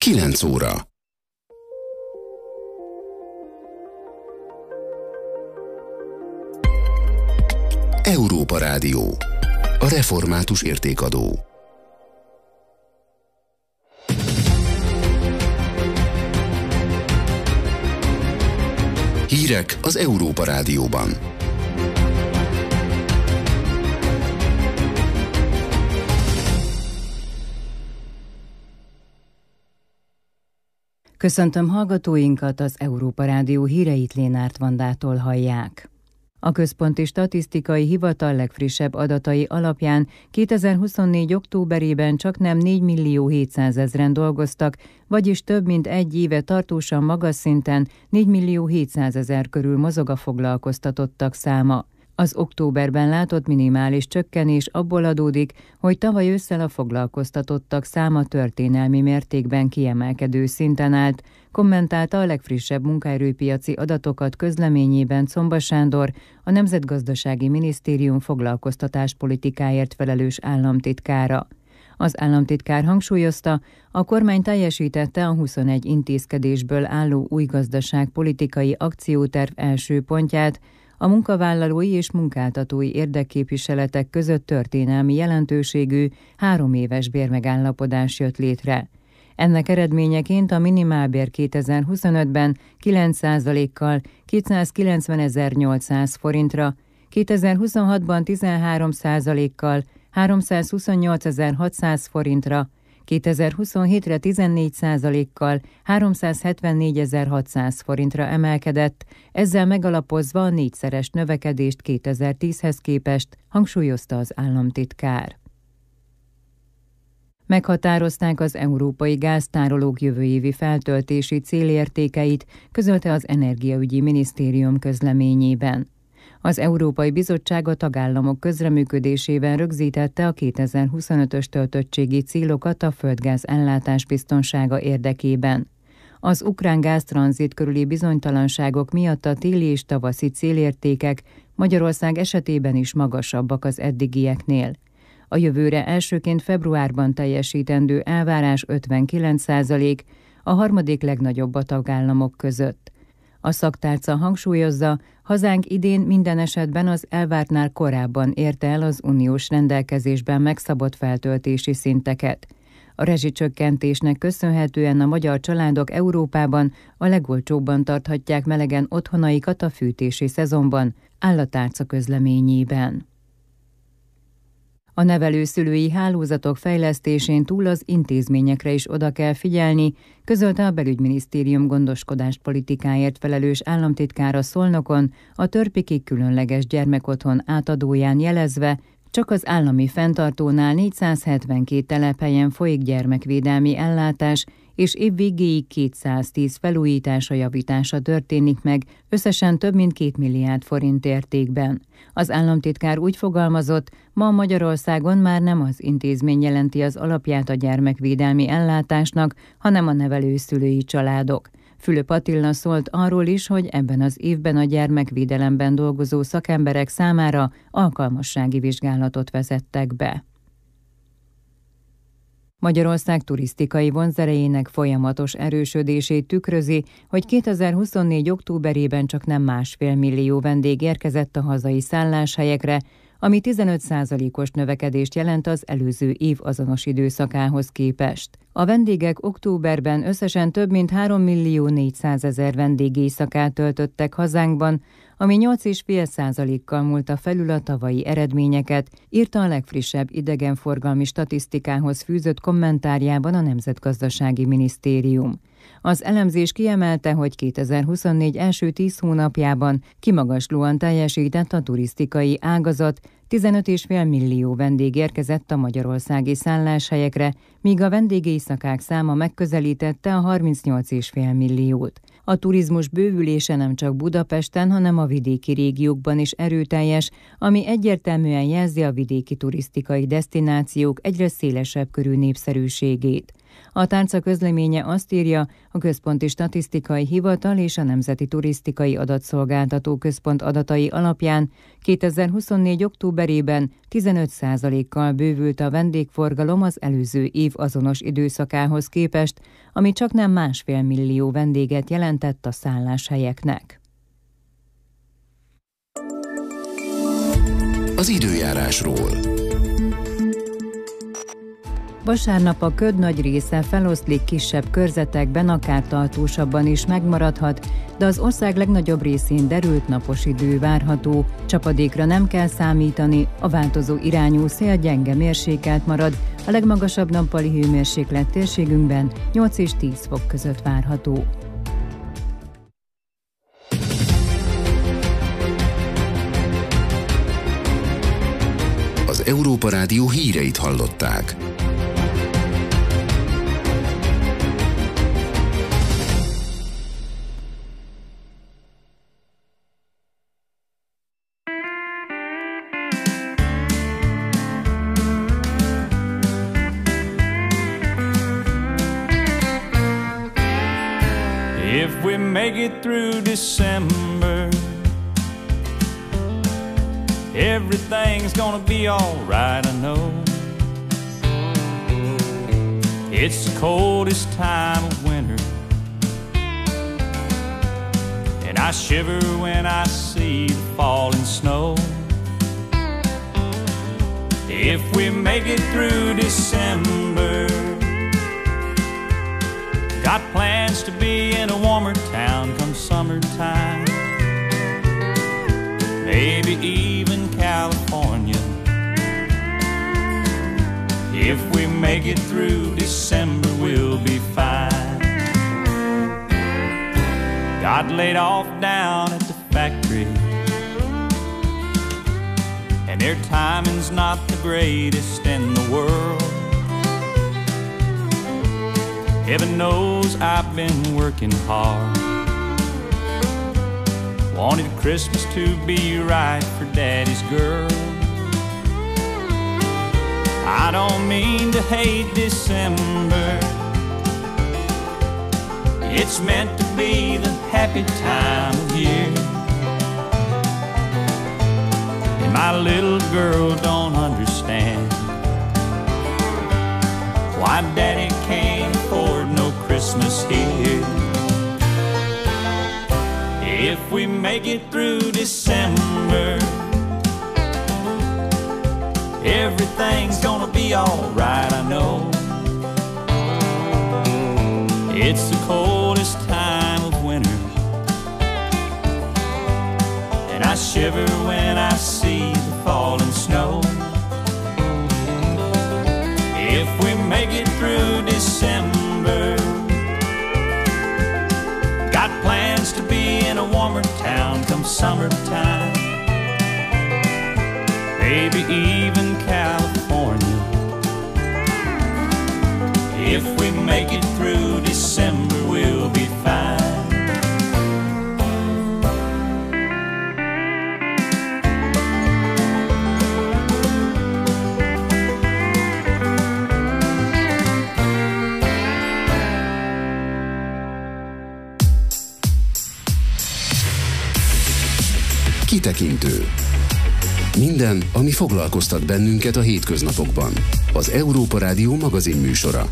9 óra. Európa Rádió. A református értékadó. Hírek az Európa Rádióban. Köszöntöm hallgatóinkat, az Európa Rádió híreit Lénárt Vandától hallják. A Központi Statisztikai Hivatal legfrissebb adatai alapján 2024. októberében csaknem 4.700.000-en dolgoztak, vagyis több mint egy éve tartósan magas szinten 4.700.000 körül mozog a foglalkoztatottak száma. Az októberben látott minimális csökkenés abból adódik, hogy tavaly ősszel a foglalkoztatottak száma történelmi mértékben kiemelkedő szinten állt, kommentálta a legfrissebb munkaerőpiaci adatokat közleményében Czomba Sándor, a Nemzetgazdasági Minisztérium foglalkoztatáspolitikáért felelős államtitkára. Az államtitkár hangsúlyozta, a kormány teljesítette a 21 intézkedésből álló új gazdaságpolitikai akcióterv első pontját, a munkavállalói és munkáltatói érdekképviseletek között történelmi jelentőségű 3 éves bérmegállapodás jött létre. Ennek eredményeként a minimálbér 2025-ben 9%-kal 290.800 forintra, 2026-ban 13%-kal 328.600 forintra, 2027-re 14%-kal 374.600 forintra emelkedett, ezzel megalapozva a 4-szeres növekedést 2010-hez képest, hangsúlyozta az államtitkár. Meghatározták az európai gáztárolók jövő évi feltöltési célértékeit, közölte az Energiaügyi Minisztérium közleményében. Az Európai Bizottság a tagállamok közreműködésében rögzítette a 2025-ös töltöttségi célokat a földgáz ellátás biztonsága érdekében. Az ukrán gáztranzit körüli bizonytalanságok miatt a téli és tavaszi célértékek Magyarország esetében is magasabbak az eddigieknél. A jövőre elsőként februárban teljesítendő elvárás 59%, a harmadik legnagyobb a tagállamok között. A szaktárca hangsúlyozza, hazánk idén minden esetben az elvártnál korábban érte el az uniós rendelkezésben megszabott feltöltési szinteket. A rezsicsökkentésnek köszönhetően a magyar családok Európában a legolcsóbban tarthatják melegen otthonaikat a fűtési szezonban, áll a tárca közleményében. A nevelőszülői hálózatok fejlesztésén túl az intézményekre is oda kell figyelni, közölte a Belügyminisztérium gondoskodáspolitikáért felelős államtitkára Szolnokon, a Törpiki különleges gyermekotthon átadóján jelezve, csak az állami fenntartónál 472 telephelyen folyik gyermekvédelmi ellátás, és év végéig 210 felújítása, javítása történik meg, összesen több mint 2 milliárd forint értékben. Az államtitkár úgy fogalmazott, ma Magyarországon már nem az intézmény jelenti az alapját a gyermekvédelmi ellátásnak, hanem a nevelőszülői családok. Fülöp Attila szólt arról is, hogy ebben az évben a gyermekvédelemben dolgozó szakemberek számára alkalmassági vizsgálatot vezettek be. Magyarország turisztikai vonzerejének folyamatos erősödését tükrözi, hogy 2024. októberében csaknem 1,5 millió vendég érkezett a hazai szálláshelyekre, ami 15%-os növekedést jelent az előző év azonos időszakához képest. A vendégek októberben összesen több mint 3.400.000 vendégéjszakát töltöttek hazánkban, ami 8,5%-kal múlta felül a tavalyi eredményeket, írta a legfrissebb idegenforgalmi statisztikához fűzött kommentárjában a Nemzetgazdasági Minisztérium. Az elemzés kiemelte, hogy 2024 első 10 hónapjában kimagaslóan teljesített a turisztikai ágazat, 15,5 millió vendég érkezett a magyarországi szálláshelyekre, míg a vendégéjszakák száma megközelítette a 38,5 milliót. A turizmus bővülése nem csak Budapesten, hanem a vidéki régiókban is erőteljes, ami egyértelműen jelzi a vidéki turisztikai desztinációk egyre szélesebb körű népszerűségét. A tárca közleménye azt írja, a Központi Statisztikai Hivatal és a Nemzeti Turisztikai Adatszolgáltató Központ adatai alapján 2024. októberében 15%-kal bővült a vendégforgalom az előző év azonos időszakához képest, ami csaknem 1,5 millió vendéget jelentett a szálláshelyeknek. Az időjárásról. Vasárnap a köd nagy része feloszlik kisebb körzetekben, akár tartósabban is megmaradhat, de az ország legnagyobb részén derült napos idő várható. Csapadékra nem kell számítani, a változó irányú szél gyenge mérsékelt marad, a legmagasabb nappali hőmérséklet térségünkben 8 és 10 fok között várható. Az Európa Rádió híreit hallották. If we make it through December, everything's gonna be alright, I know. It's the coldest time of winter, and I shiver when I see the falling snow. If we make it through December, got plans to be in a warmer town come summertime, maybe even California. If we make it through December, we'll be fine. Got laid off down at the factory, and their timing's not the greatest in the world. Heaven knows I've been working hard. Wanted Christmas to be right for Daddy's girl. I don't mean to hate December, it's meant to be the happy time of year. And my little girl don't understand why Daddy can't afford no Christmas here. If we make it through December, everything's gonna be alright, I know. It's the coldest time of winter, and I shiver when I see the falling snow. If we make it through December, got plans to be in a warmer town come summertime, maybe even California. If we make it through December, we'll be fine. Kitekintő. Minden, ami foglalkoztat bennünket a hétköznapokban. Az Európa Rádió magazinműsora.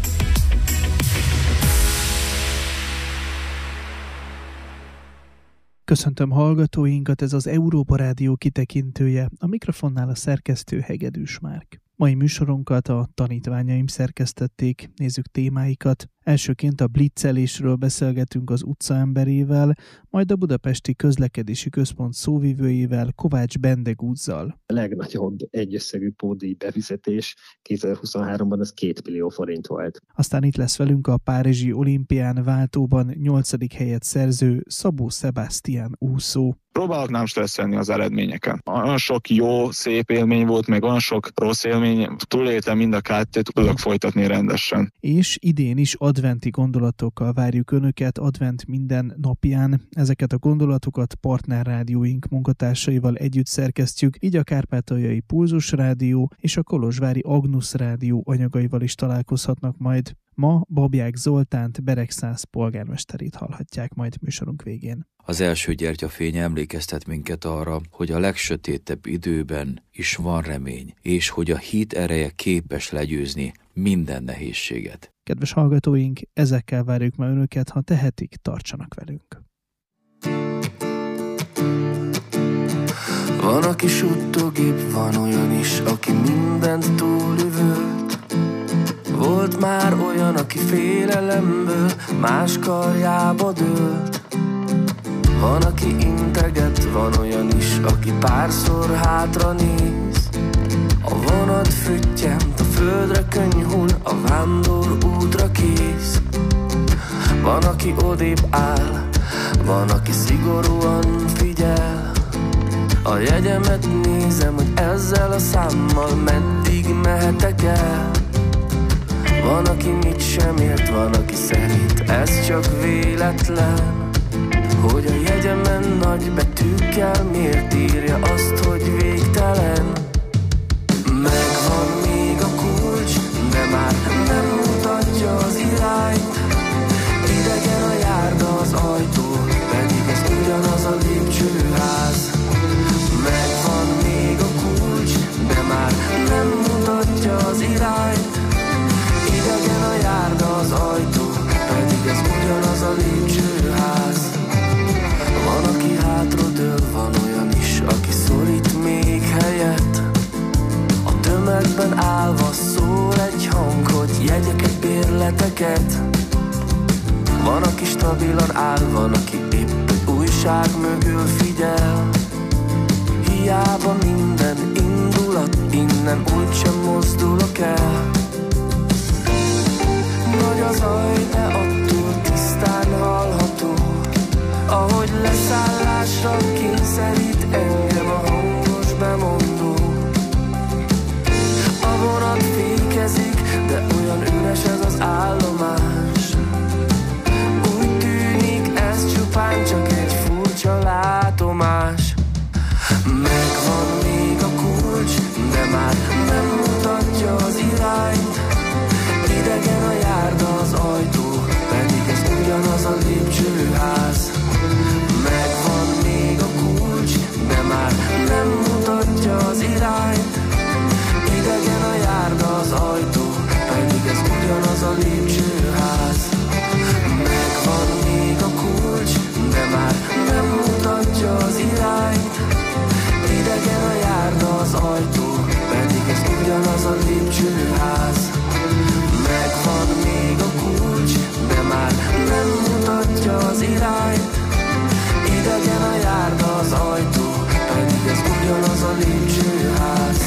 Köszöntöm hallgatóinkat, ez az Európa Rádió kitekintője. A mikrofonnál a szerkesztő Hegedűs Márk. Mai műsorunkat a tanítványaim szerkesztették, nézzük témáikat. Elsőként a blitzelésről beszélgetünk az utcaemberével, majd a Budapesti Közlekedési Központ szóvivőjével, Kovács Bendegúzzal. A legnagyobb egyösszegű pótdíj befizetés 2023-ban az 2 millió forint volt. Aztán itt lesz velünk a Párizsi olimpián váltóban 8. helyet szerző Szabó Sebastian úszó. Próbálok nem stresszelni az eredményeken. Olyan sok jó, szép élmény volt, meg olyan sok rossz élmény, túléltem mind a kettőt, tudok folytatni rendesen. És idén is ad adventi gondolatokkal várjuk Önöket advent minden napján. Ezeket a gondolatokat partnerrádióink munkatársaival együtt szerkesztjük, így a Kárpátaljai Pulzus Rádió és a Kolozsvári Agnus Rádió anyagaival is találkozhatnak majd. Ma Babják Zoltánt, Beregszász polgármesterét hallhatják majd műsorunk végén. Az első gyertyafény emlékeztet minket arra, hogy a legsötétebb időben is van remény, és hogy a hit ereje képes legyőzni minden nehézséget. Kedves hallgatóink, ezekkel várjuk ma Önöket, ha tehetik, tartsanak velünk. Van, aki suttogép, van olyan is, aki mindent túlüvölt. Volt már olyan, aki félelemből más karjába dőlt. Van, aki integet, van olyan is, aki párszor hátra néz. A vonat füttyent, a földre könnyhul, a vándor útra kész. Van, aki odébb áll, van, aki szigorúan figyel. A jegyemet nézem, hogy ezzel a számmal meddig mehetek el. Van, aki mit sem ért, van, aki szerint ez csak véletlen. Hogy a jegyemen nagy betűkkel miért írja azt, hogy végtelen. Megvan még a kulcs, de már nem mutatja az irányt. Idegen a járda az ajtó, pedig ez ugyanaz a lépcsőház. Megvan még a kulcs, de már nem mutatja az irányt. Idegen a járda az ajtó, pedig ez ugyanaz a lépcsőház. Van, aki hátradől, van olyan is, aki szorít még helyet. A tömegben állva szól egy hang, hogy jegyeket, bérleteket. Van, aki stabilan áll, van, aki épp egy újság mögül figyel. Hiába minden indulat, innen úgysem mozdulok el. Nagy az zaj, de attól tisztán hallható, ahogy leszállásra kényszerít engem a hangos bemondó. A vonat fékezik, de olyan üres ez az állomás. Úgy tűnik, ez csupán csak egy furcsa látomás. Megvan még a kulcs, de már nem mutatja az irányt. Idegen a járda az ajtó, pedig ez ugyanaz a lépcsőház. Megvan még a kulcs, de már nem mutatja az irányt. Idegen a járda az ajtó, pedig ez ugyanaz a lépcsőház. Megvan még a kulcs, de már nem mutatja az irányt. Idegen a járda az ajtó, pedig ez ugyanaz a lépcsőház. Megvan még a kulcs, de már nem mutatja az irányt. Idegen a járda az ajtó, pedig ez ugyanaz a lépcsőház.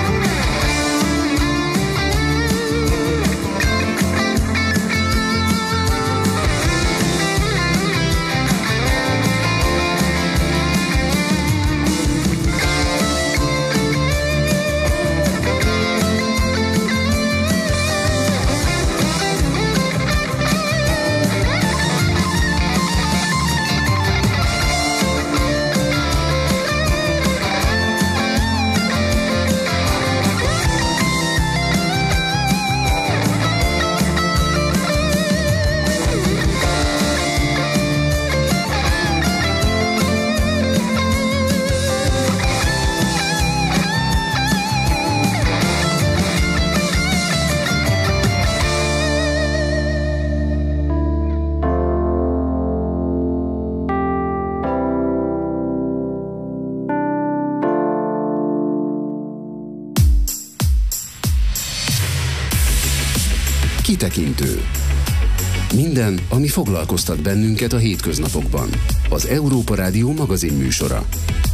Kitekintő. Minden, ami foglalkoztat bennünket a hétköznapokban. Az Európa Rádió magazin műsora.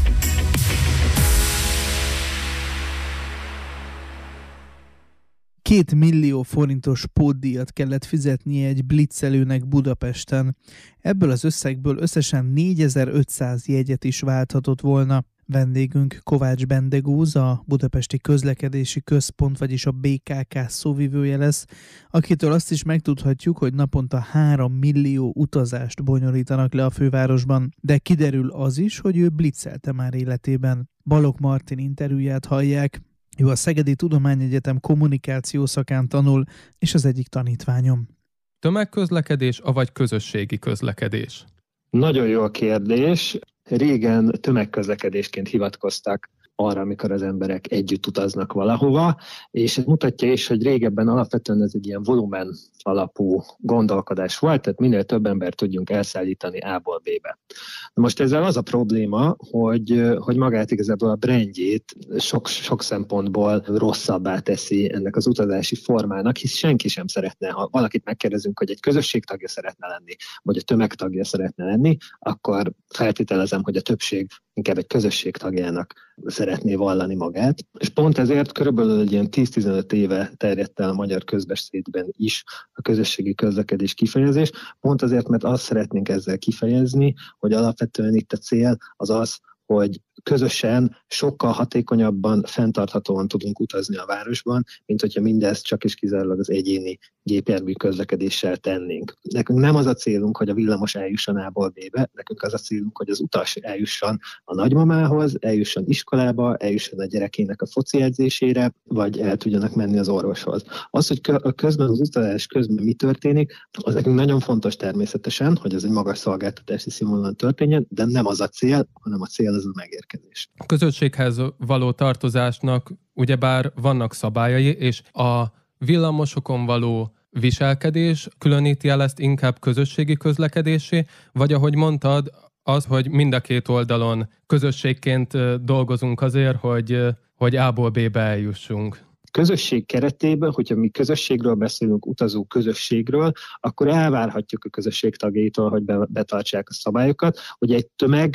$2 millió pótdíjat kellett fizetnie egy blitzelőnek Budapesten. Ebből az összegből összesen 4500 jegyet is válthatott volna. Vendégünk Kovács Bendegúz, a Budapesti Közlekedési Központ, vagyis a BKK szóvivője lesz, akitől azt is megtudhatjuk, hogy naponta 3 millió utazást bonyolítanak le a fővárosban, de kiderül az is, hogy ő blitzelte már életében. Balogh Martin interjúját hallják. Ő a Szegedi Tudományegyetem kommunikáció szakán tanul, és az egyik tanítványom. Tömegközlekedés, avagy közösségi közlekedés? Nagyon jó a kérdés. Régen tömegközlekedésként hivatkoztak arra, amikor az emberek együtt utaznak valahova, és ez mutatja is, hogy régebben alapvetően ez egy ilyen volumen alapú gondolkodás volt, tehát minél több embert tudjunk elszállítani A-ból B-be. Most ezzel az a probléma, hogy magát igazából a brandjét sok szempontból rosszabbá teszi ennek az utazási formának, hisz senki sem szeretne, ha valakit megkérdezünk, hogy egy közösség tagja szeretne lenni, vagy a tömeg tagja szeretne lenni, akkor feltételezem, hogy a többség inkább egy közösség tagjának szeretné vallani magát. És pont ezért körülbelül egy ilyen 10-15 éve terjedt el a magyar közbeszédben is a közösségi közlekedés kifejezés, pont azért, mert azt szeretnénk ezzel kifejezni, hogy alapvetően itt a cél az, hogy közösen sokkal hatékonyabban, fenntarthatóan tudunk utazni a városban, mint hogyha mindezt csak és kizárólag az egyéni gépjármű közlekedéssel tennénk. Nekünk nem az a célunk, hogy a villamos eljusson A-ból B-be, nekünk az a célunk, hogy az utas eljusson a nagymamához, eljusson iskolába, eljusson a gyerekének a foci edzésére, vagy el tudjanak menni az orvoshoz. Az, hogy közben az utazás közben mi történik, az nekünk nagyon fontos természetesen, hogy ez egy magas szolgáltatási színvonalon történjen, de nem az a cél, hanem a cél az a megérkezés. A közösséghez való tartozásnak ugyebár vannak szabályai, és a villamosokon való viselkedés különíti el ezt inkább közösségi közlekedésé, vagy ahogy mondtad, az, hogy mind a két oldalon közösségként dolgozunk azért, hogy A-ból B-be eljussunk. Közösség keretében, hogyha mi közösségről beszélünk, utazó közösségről, akkor elvárhatjuk a közösség tagjaitól, hogy betartsák a szabályokat, hogy egy tömeg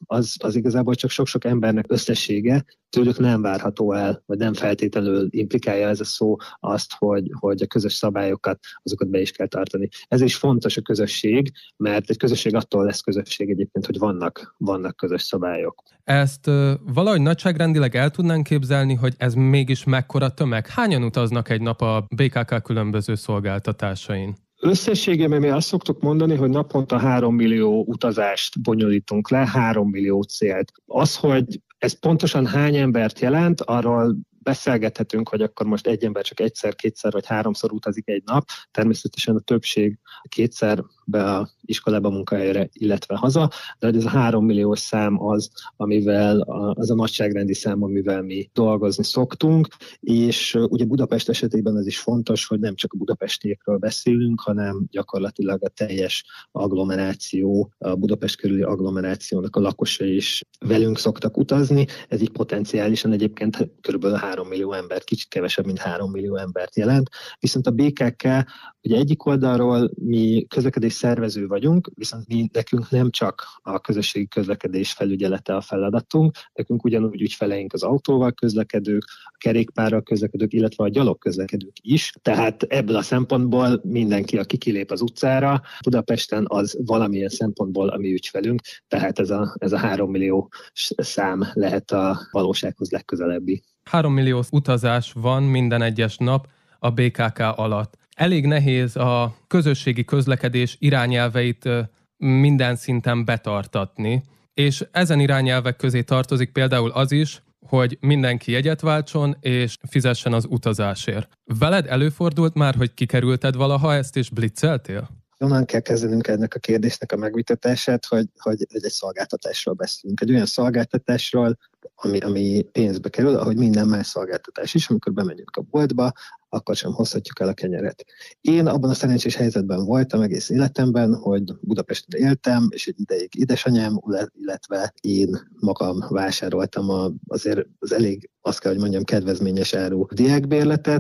az igazából csak sok-sok embernek összessége, tőlük nem várható el, vagy nem feltétlenül implikálja ez a szó azt, hogy a közös szabályokat, azokat be is kell tartani. Ez is fontos a közösség, mert egy közösség attól lesz közösség egyébként, hogy vannak közös szabályok. Ezt valahogy nagyságrendileg el tudnánk képzelni, hogy ez mégis mekkora tömeg? Hányan utaznak egy nap a BKK különböző szolgáltatásain? Összességében mi azt szoktuk mondani, hogy naponta 3 millió utazást bonyolítunk le, 3 millió célt. Az, hogy ez pontosan hány embert jelent, arról beszélgethetünk, hogy akkor most egy ember csak egyszer, kétszer vagy háromszor utazik egy nap. Természetesen a többség kétszer be a iskolába, munkahelyre, illetve haza, de ez a 3 milliós szám az a nagyságrendi szám, amivel mi dolgozni szoktunk, és ugye Budapest esetében ez is fontos, hogy nem csak a budapestiekről beszélünk, hanem gyakorlatilag a teljes agglomeráció, a Budapest körüli agglomerációnak a lakosai is velünk szoktak utazni, ez így potenciálisan egyébként körülbelül 3 millió ember, kicsit kevesebb, mint 3 millió embert jelent. Viszont a BKK, ugye egyik oldalról mi közlekedés szervező vagyunk, viszont nekünk nem csak a közösségi közlekedés felügyelete a feladatunk, nekünk ugyanúgy ügyfeleink az autóval közlekedők, a kerékpárral közlekedők, illetve a gyalog közlekedők is. Tehát ebből a szempontból mindenki, aki kilép az utcára, Budapesten az valamilyen szempontból a mi ügyfelünk, tehát ez a 3 millió szám lehet a valósághoz legközelebbi. 3 millió utazás van minden egyes nap a BKK alatt. Elég nehéz a közösségi közlekedés irányelveit minden szinten betartatni, és ezen irányelvek közé tartozik például az is, hogy mindenki jegyet váltson és fizessen az utazásért. Veled előfordult már, hogy kikerülted valaha ezt és blitzeltél? Onnan kell kezdenünk ennek a kérdésnek a megvitatását, hogy egy szolgáltatásról beszélünk. Egy olyan szolgáltatásról, ami pénzbe kerül, ahogy minden más szolgáltatás is, amikor bemegyünk a boltba, akkor sem hozhatjuk el a kenyeret. Én abban a szerencsés helyzetben voltam egész életemben, hogy Budapesten éltem, és egy ideig édesanyám, illetve én magam vásároltam azért az elég, azt kell, hogy mondjam, kedvezményes áru diákbérletet,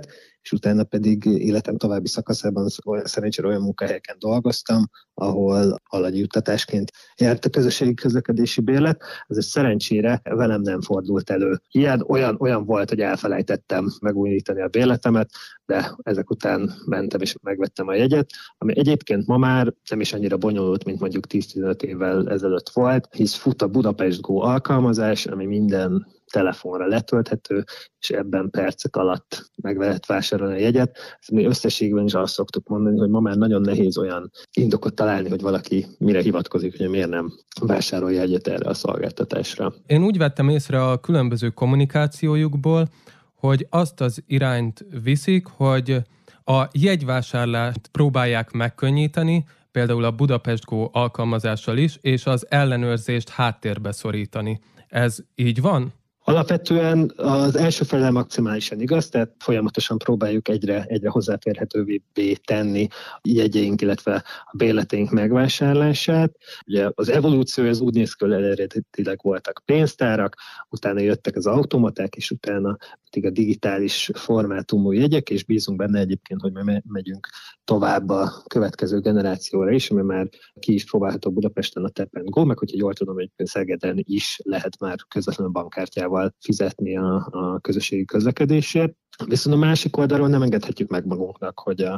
és utána pedig életem további szakaszában szerencsére olyan munkahelyeken dolgoztam, ahol alagyi juttatásként járt a közösségi közlekedési bérlet. Ez szerencsére velem nem fordult elő. Ilyen olyan volt, hogy elfelejtettem megújítani a bérletemet, de ezek után mentem és megvettem a jegyet, ami egyébként ma már nem is annyira bonyolult, mint mondjuk 10-15 évvel ezelőtt volt, hisz fut a Budapest Go alkalmazás, ami minden telefonra letölthető, és ebben percek alatt meg lehet vásárolni a jegyet. Mi összességben is azt szoktuk mondani, hogy ma már nagyon nehéz olyan indokot találni, hogy valaki mire hivatkozik, hogy miért nem vásárolja jegyet erre a szolgáltatásra. Én úgy vettem észre a különböző kommunikációjukból, hogy azt az irányt viszik, hogy a jegyvásárlást próbálják megkönnyíteni, például a Budapest Go alkalmazással is, és az ellenőrzést háttérbe szorítani. Ez így van? Alapvetően az első fele maximálisan igaz, tehát folyamatosan próbáljuk egyre hozzáférhetővé tenni jegyeink, illetve a bérleteink megvásárlását. Ugye az evolúció az úgy néz ki, hogy eredetileg voltak pénztárak, utána jöttek az automaták, és utána pedig a digitális formátumú jegyek, és bízunk benne egyébként, hogy megyünk tovább a következő generációra is, ami már ki is próbálható Budapesten a Tap & Go, meg hogyha jól tudom, hogy Szegeden is lehet már közvetlenül bankkártyával fizetni a közösségi közlekedésért. Viszont a másik oldalról nem engedhetjük meg magunknak, hogy a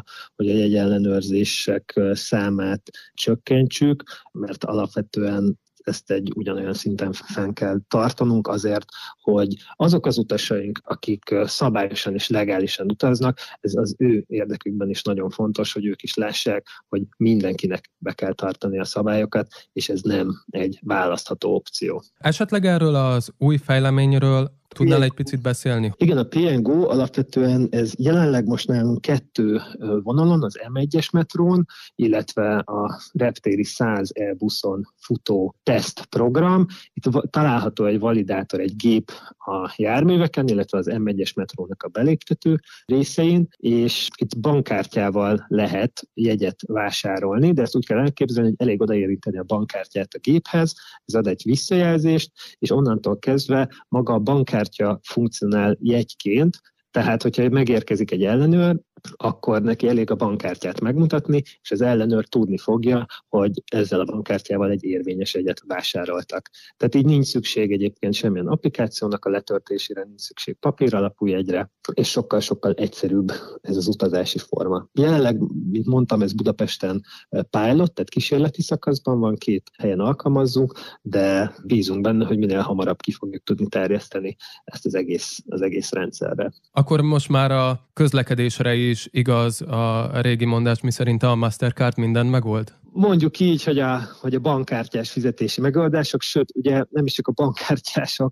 jegyellenőrzések számát csökkentsük, mert alapvetően ezt egy ugyanolyan szinten fenn kell tartanunk azért, hogy azok az utasaink, akik szabályosan és legálisan utaznak, ez az ő érdekükben is nagyon fontos, hogy ők is lássák, hogy mindenkinek be kell tartani a szabályokat, és ez nem egy választható opció. Esetleg erről az új fejleményről tudnál egy picit beszélni? Igen, a P&Go alapvetően ez jelenleg most nálunk 2 vonalon, az M1-es metrón, illetve a reptéri 100 e-buszon futó tesztprogram. Itt található egy validátor, egy gép a járműveken, illetve az M1-es metrónak a beléptető részein, és itt bankkártyával lehet jegyet vásárolni, de ezt úgy kell elképzelni, hogy elég odaérinteni a bankkártyát a géphez, ez ad egy visszajelzést, és onnantól kezdve maga a bankkártya funkcionál jegyként, tehát hogyha megérkezik egy ellenőr, akkor neki elég a bankkártyát megmutatni, és az ellenőr tudni fogja, hogy ezzel a bankkártyával egy érvényes jegyet vásároltak. Tehát így nincs szükség egyébként semmilyen applikációnak a letöltésére, nincs szükség papíralapú jegyre, és sokkal-sokkal egyszerűbb ez az utazási forma. Jelenleg, mint mondtam, ez Budapesten pilot, tehát kísérleti szakaszban van, 2 helyen alkalmazzuk, de bízunk benne, hogy minél hamarabb ki fogjuk tudni terjeszteni ezt az egész rendszerre. Akkor most már a közlekedésre is igaz a régi mondás, miszerint a Mastercard mindent megold? Mondjuk így, hogy a bankkártyás fizetési megoldások, sőt, ugye nem is csak a bankkártyások,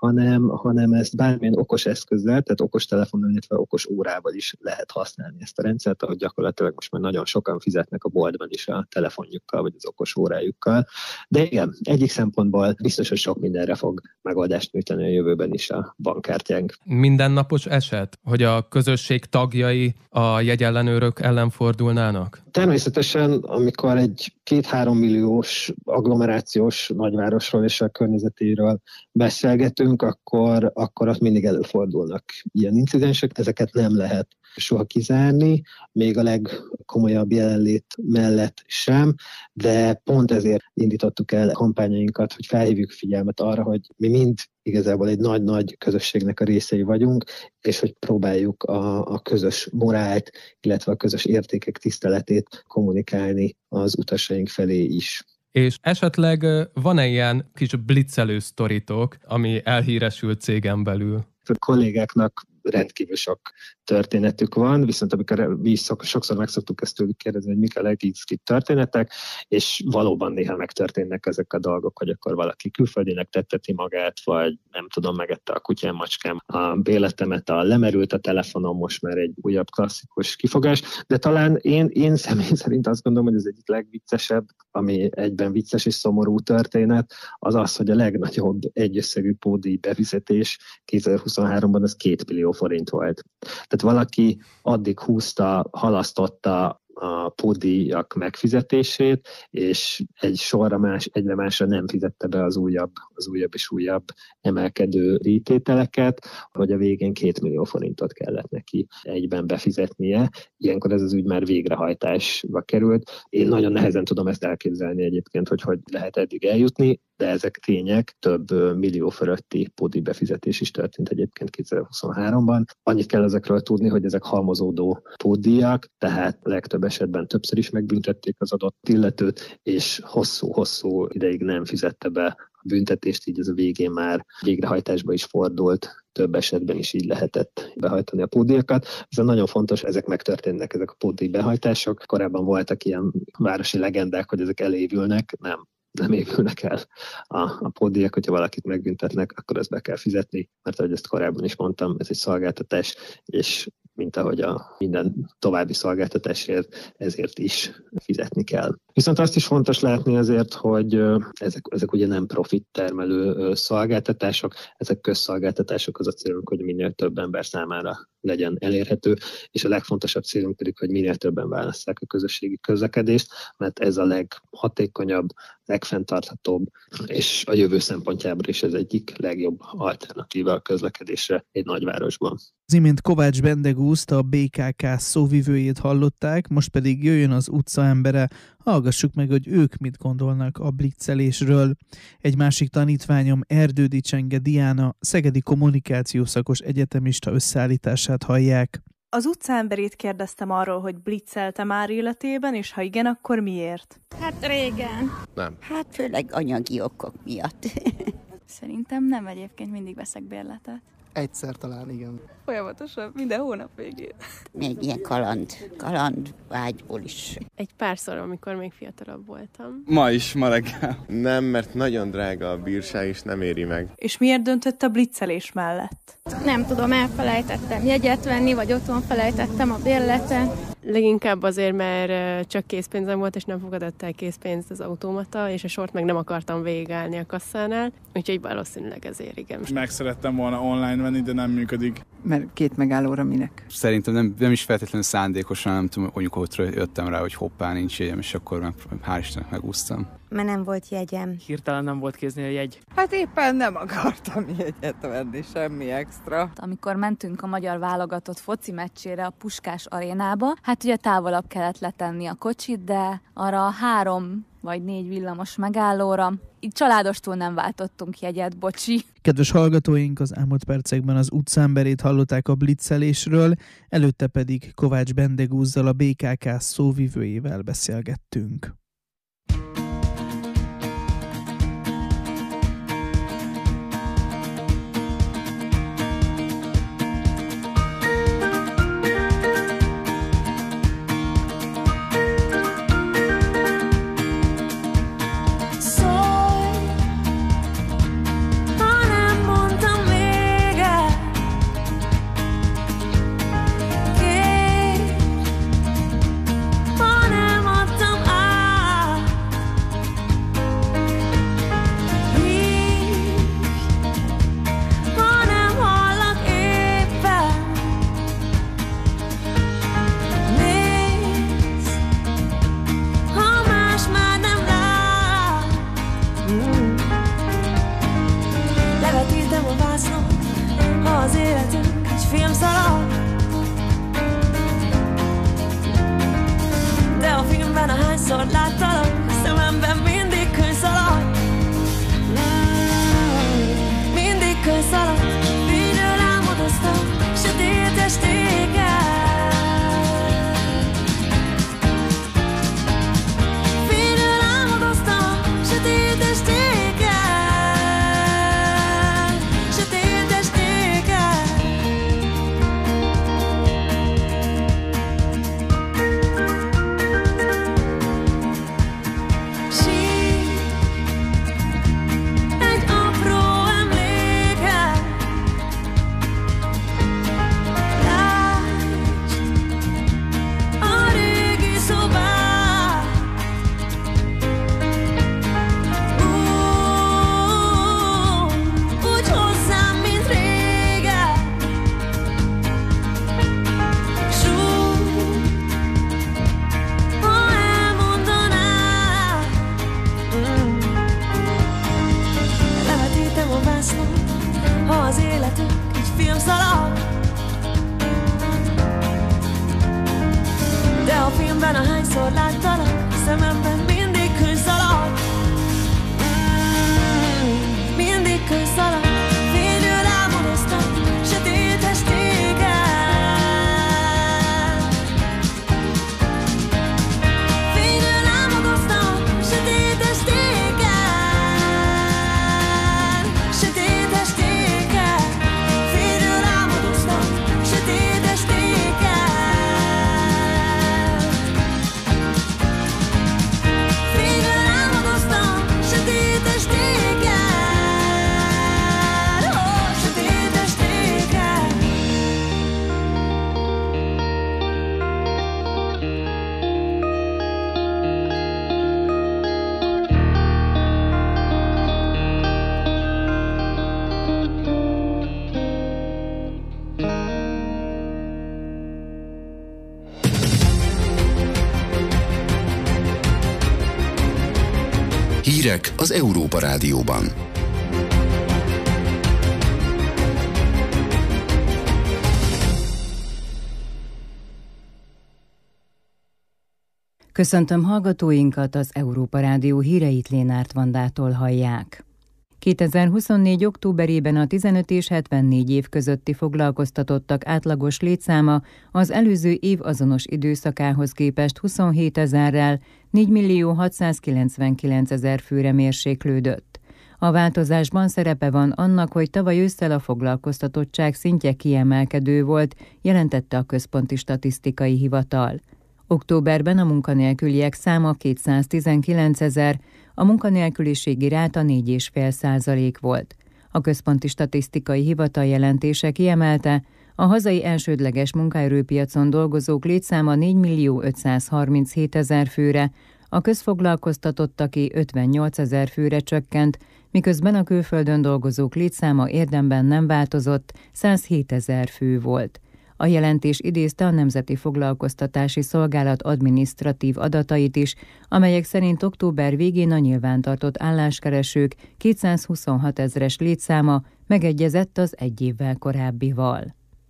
hanem ezt bármilyen okos eszközzel, tehát okos telefonnal, illetve okos órával is lehet használni ezt a rendszert, ahogy gyakorlatilag most már nagyon sokan fizetnek a boltban is a telefonjukkal, vagy az okos órájukkal. De igen, egyik szempontból biztos, hogy sok mindenre fog megoldást nyújtani a jövőben is a bankkártyánk. Mindennapos eset, hogy a közösség tagjai a jegyellenőrök ellen fordulnának? Természetesen, amikor egy 2-3 milliós agglomerációs nagyvárosról és a környezetéről beszélgetünk, akkor ott mindig előfordulnak ilyen incidensek, ezeket nem lehet soha kizárni, még a legkomolyabb jelenlét mellett sem, de pont ezért indítottuk el kampányainkat, hogy felhívjuk figyelmet arra, hogy mi mind igazából egy nagy-nagy közösségnek a részei vagyunk, és hogy próbáljuk a közös morált, illetve a közös értékek tiszteletét kommunikálni az utasaink felé is. És esetleg van-e ilyen kis blitzelő sztoritok, ami elhíresült cégen belül? A kollégáknak rendkívül sok történetük van, viszont amikor mi is sokszor meg szoktuk ezt tőlük kérdezni, hogy mik a legizgibb történetek, és valóban néha megtörténnek ezek a dolgok, hogy akkor valaki külföldinek tetteti magát, vagy nem tudom, megette a kutyám, macskám a bérletemet, lemerült a telefonom, most már egy újabb klasszikus kifogás, de talán én személy szerint azt gondolom, hogy ez egyik legviccesebb, ami egyben vicces és szomorú történet, az, hogy a legnagyobb egyösszegű pótdíj befizetés 2023-ban az 2 millió forint volt. Tehát valaki addig húzta, halasztotta, a pótdíjak megfizetését, és egyre másra nem fizette be az újabb és újabb emelkedő díjtételeket, hogy a végén 2 millió forintot kellett neki egyben befizetnie. Ilyenkor ez az ügy már végrehajtásba került. Én nagyon nehezen tudom ezt elképzelni egyébként, hogy lehet eddig eljutni, de ezek tények, több millió fölötti pótdíj befizetés is történt egyébként 2023-ban. Annyit kell ezekről tudni, hogy ezek halmozódó pótdíjak, tehát legtöbb esetben többször is megbüntették az adott illetőt, és hosszú ideig nem fizette be a büntetést, így ez a végén már végrehajtásba is fordult, több esetben is így lehetett behajtani a pótdíjakat. Ez nagyon fontos, ezek megtörténnek, ezek a pótdíj behajtások. Korábban voltak ilyen városi legendák, hogy ezek elévülnek, nem évülnek el a pótdíjak, hogyha valakit megbüntetnek, akkor ezt be kell fizetni, mert ahogy ezt korábban is mondtam, ez egy szolgáltatás, és mint ahogy a minden további szolgáltatásért, ezért is fizetni kell. Viszont azt is fontos látni azért, hogy ezek ugye nem profit termelő szolgáltatások, ezek közszolgáltatások, az a célunk, hogy minél több ember számára legyen elérhető, és a legfontosabb célunk pedig, hogy minél többen válasszák a közösségi közlekedést, mert ez a leghatékonyabb, legfenntarthatóbb, és a jövő szempontjából is ez egyik legjobb alternatíva a közlekedésre egy nagyvárosban. Az imént Kovács Bendegúzt, a BKK szóvivőjét hallották, most pedig jöjjön az utcaembere, hallgassuk meg, hogy ők mit gondolnak a blitzelésről. Egy másik tanítványom, Erdődi Csenge Diana, szegedi kommunikációszakos egyetemista összeállítását hallják. Az utcaemberét kérdeztem arról, hogy blitzelte már életében, és ha igen, akkor miért? Hát régen. Nem. Hát főleg anyagi okok miatt. Szerintem nem, egyébként mindig veszek bérletet. Egyszer talán, igen. Folyamatosan, minden hónap végén. Még ilyen kaland vágyból is. Egy párszor, amikor még fiatalabb voltam. Ma reggel. Nem, mert nagyon drága a bírság, és nem éri meg. És miért döntött a blitzelés mellett? Nem tudom, elfelejtettem jegyet venni, vagy otthon felejtettem a bérletet. Leginkább azért, mert csak készpénzem volt, és nem fogadott el készpénzt az automata, és a sort meg nem akartam végigállni a kasszánál, úgyhogy valószínűleg ezért igen. Meg szerettem volna online venni, de nem működik. Mert 2 megállóra minek? Szerintem nem is feltétlenül szándékosan, nem tudom, mondjuk ott jöttem rá, hogy hoppá, nincs jegyem, és akkor hál' Istennek megúsztam. Mert nem volt jegyem. Hirtelen nem volt kéznél a jegy. Hát éppen nem akartam jegyet venni, semmi extra. Amikor mentünk a magyar válogatott foci meccsére a Puskás arénába, hát ugye távolabb kellett letenni a kocsit, de arra 3 vagy 4 villamos megállóra. Így családostul nem váltottunk jegyet, bocsi. Kedves hallgatóink, az elmúlt percekben az utcaemberét hallották a blitzelésről, előtte pedig Kovács Bendegúzzal, a BKK szóvivőjével beszélgettünk. életünk egy filmszalag. De a filmben ahányszor láttalak, szememben mindig könyvszalag. Mindig könyvszalag. Fényről álmodoztam sötétes téged. Fényről álmodoztam sötétes téged. Sötétes téged. Fényről álmodoztam sötétes téged. Fényről álmodoztam sötétes téged. Ó, sötétes téged. Hírek az Európa Rádióban. Köszöntöm hallgatóinkat, az Európa Rádió híreit Lénárt Vandától hallják. 2024. októberében a 15 és 74 év közötti foglalkoztatottak átlagos létszáma az előző év azonos időszakához képest 27 000-rel 4.699.000 főre mérséklődött. A változásban szerepe van annak, hogy tavaly ősszel a foglalkoztatottság szintje kiemelkedő volt, jelentette a Központi Statisztikai Hivatal. Októberben a munkanélküliek száma 219 000, a munkanélküliségi ráta 4,5% volt. A Központi Statisztikai Hivatal jelentése kiemelte, a hazai elsődleges munkaerőpiacon dolgozók létszáma 4.537.000 főre, a közfoglalkoztatottaké 58 000 főre csökkent, miközben a külföldön dolgozók létszáma érdemben nem változott, 107 000 fő volt. A jelentés idézte a Nemzeti Foglalkoztatási Szolgálat adminisztratív adatait is, amelyek szerint október végén a nyilvántartott álláskeresők 226 000-es létszáma megegyezett az egy évvel korábbival.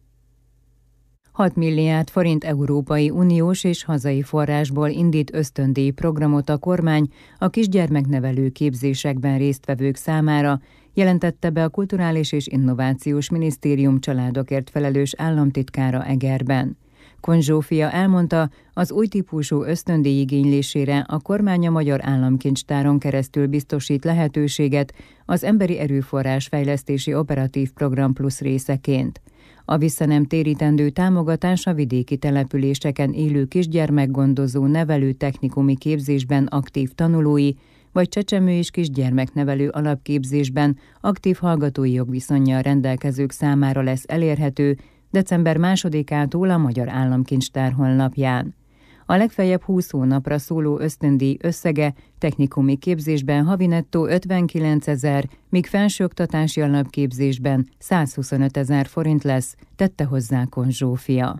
6 milliárd forint Európai Uniós és hazai forrásból indít ösztöndíj programot a kormány a kisgyermeknevelő képzésekben résztvevők számára, jelentette be a Kulturális és Innovációs Minisztérium családokért felelős államtitkára Egerben. Kon Zsófia elmondta, az új típusú ösztöndíj igénylésére a kormány a Magyar Államkincstáron keresztül biztosít lehetőséget az Emberi Erőforrás Fejlesztési Operatív Program Plusz részeként. A visszanemtérítendő támogatás a vidéki településeken élő kisgyermekgondozó nevelő technikumi képzésben aktív tanulói, vagy csecsemő és kisgyermeknevelő alapképzésben aktív hallgatói jogviszonnyal rendelkezők számára lesz elérhető december 2-ától a Magyar Államkincstár honlapján. A legfeljebb 20 hónapra szóló ösztöndíj összege technikumi képzésben havi nettó 59 000, míg felsőoktatási alapképzésben 125 000 forint lesz, tette hozzá Kon Zsófia.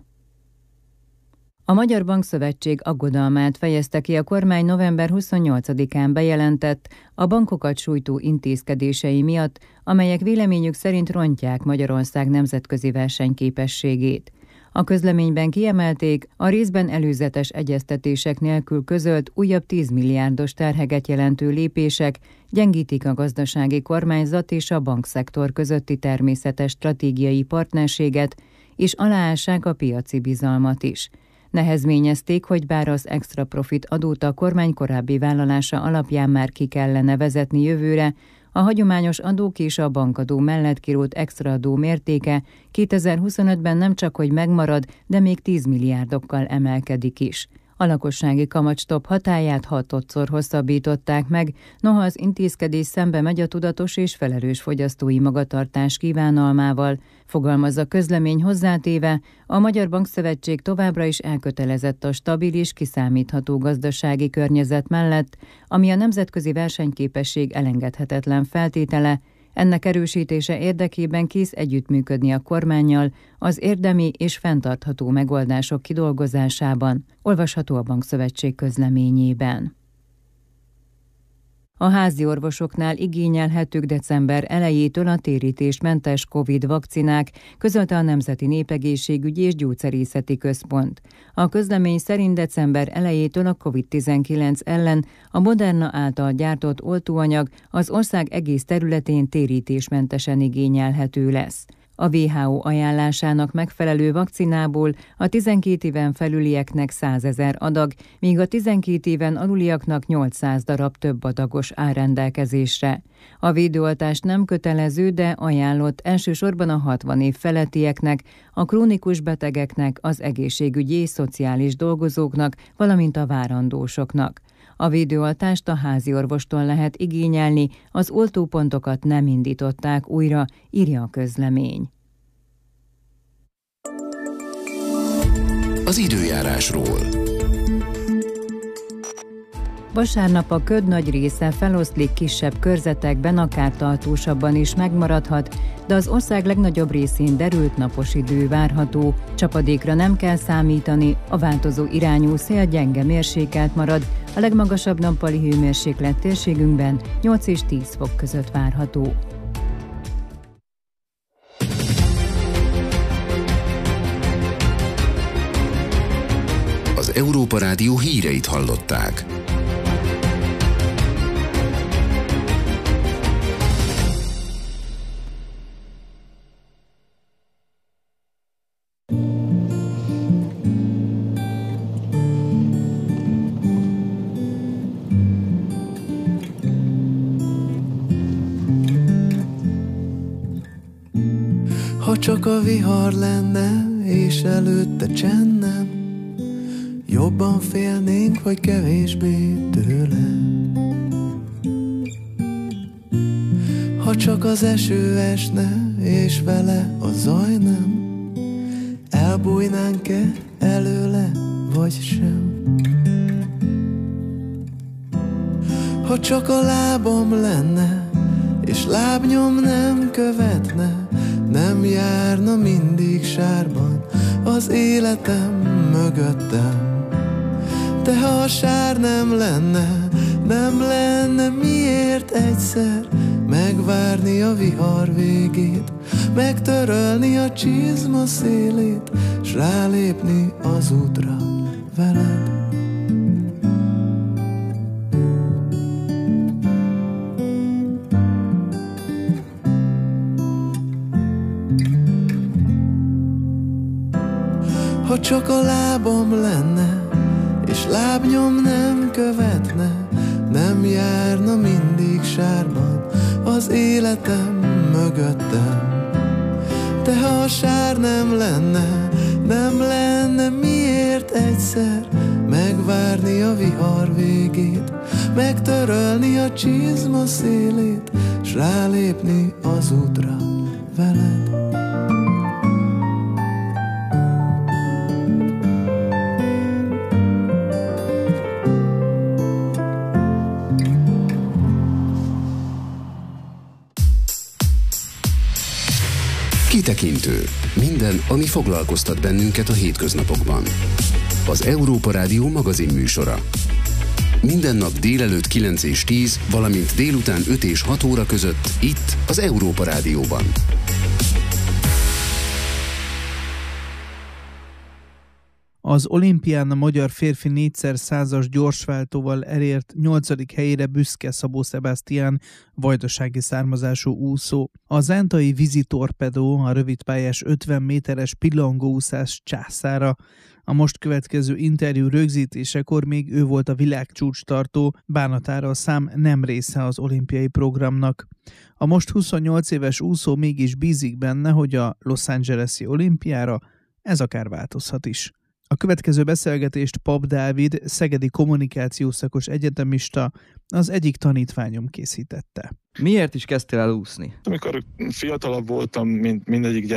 A Magyar Bankszövetség aggodalmát fejezte ki a kormány november 28-án bejelentett a bankokat sújtó intézkedései miatt, amelyek véleményük szerint rontják Magyarország nemzetközi versenyképességét. A közleményben kiemelték, a részben előzetes egyeztetések nélkül közölt újabb 10 milliárdos terheget jelentő lépések gyengítik a gazdasági kormányzat és a bankszektor közötti természetes stratégiai partnerséget, és aláássák a piaci bizalmat is. Nehezményezték, hogy bár az extra profit adót a kormány korábbi vállalása alapján már ki kellene vezetni jövőre, a hagyományos adók és a bankadó mellett kirótt extra adó mértéke 2025-ben nem csak hogy megmarad, de még 10 milliárdokkal emelkedik is. A lakossági kamatstopp hatályát 6-szor hosszabbították meg, noha az intézkedés szembe megy a tudatos és felelős fogyasztói magatartás kívánalmával, fogalmaz a közlemény hozzátéve, a Magyar Bankszövetség továbbra is elkötelezett a stabil és kiszámítható gazdasági környezet mellett, ami a nemzetközi versenyképesség elengedhetetlen feltétele. Ennek erősítése érdekében kész együttműködni a kormánnyal az érdemi és fenntartható megoldások kidolgozásában, olvasható a Bankszövetség közleményében. A házi orvosoknál igényelhetők december elejétől a térítésmentes Covid vakcinák, közölte a Nemzeti Népegészségügyi és Gyógyszerészeti Központ. A közlemény szerint december elejétől a Covid-19 ellen a Moderna által gyártott oltóanyag az ország egész területén térítésmentesen igényelhető lesz. A WHO ajánlásának megfelelő vakcinából a 12 éven felülieknek 100 000 adag, míg a 12 éven aluliaknak 800 darab több adagos áll rendelkezésre. A védőoltás nem kötelező, de ajánlott elsősorban a 60 év felettieknek, a krónikus betegeknek, az egészségügyi és szociális dolgozóknak, valamint a várandósoknak. A védőoltást a háziorvostól lehet igényelni, az oltópontokat nem indították újra, írja a közlemény. Az időjárásról. Vasárnap a köd nagy része feloszlik kisebb körzetekben, akár tartósabban is megmaradhat, de az ország legnagyobb részén derült napos idő várható. Csapadékra nem kell számítani, a változó irányú szél gyenge mérsékelt marad, a legmagasabb nappali hőmérséklet térségünkben 8 és 10 fok között várható. Az Európa Rádió híreit hallották. Ha csak a vihar lenne, és előtte csend nem, jobban félnénk, vagy kevésbé tőle. Ha csak az eső esne, és vele a zaj nem, elbújnánk-e előle, vagy sem. Ha csak a lábam lenne, és lábnyom nem követne, nem járna mindig sárban az életem mögöttem. De ha a sár nem lenne miért egyszer megvárni a vihar végét, megtörölni a csizma szélét, s rálépni az útra veled. Ha csak a lábam lenne, és lábnyom nem követne, nem járna mindig sárban az életem mögöttem. De ha a sár nem lenne miért egyszer megvárni a vihar végét, megtörölni a csizma szélét, s rálépni az útra veled. Kitekintő. Minden, ami foglalkoztat bennünket a hétköznapokban. Az Európa Rádió magazin műsora. Minden nap délelőtt 9 és 10, valamint délután 5 és 6 óra között itt az Európa Rádióban. Az olimpián a magyar férfi 4x100-as gyorsváltóval elért 8. helyére büszke Szabó Sebastian, vajdasági származású úszó. A zántai vízitorpedó a rövidpályás 50 méteres pillangóúszás császára. A most következő interjú rögzítésekor még ő volt a világcsúcstartó, bánatára a szám nem része az olimpiai programnak. A most 28 éves úszó mégis bízik benne, hogy a Los Angeles-i olimpiára ez akár változhat is. A következő beszélgetést Pap Dávid, szegedi kommunikációszakos egyetemista, az egyik tanítványom készítette. Miért is kezdtél el úszni? Amikor fiatalabb voltam, mint mindegyik gyerek,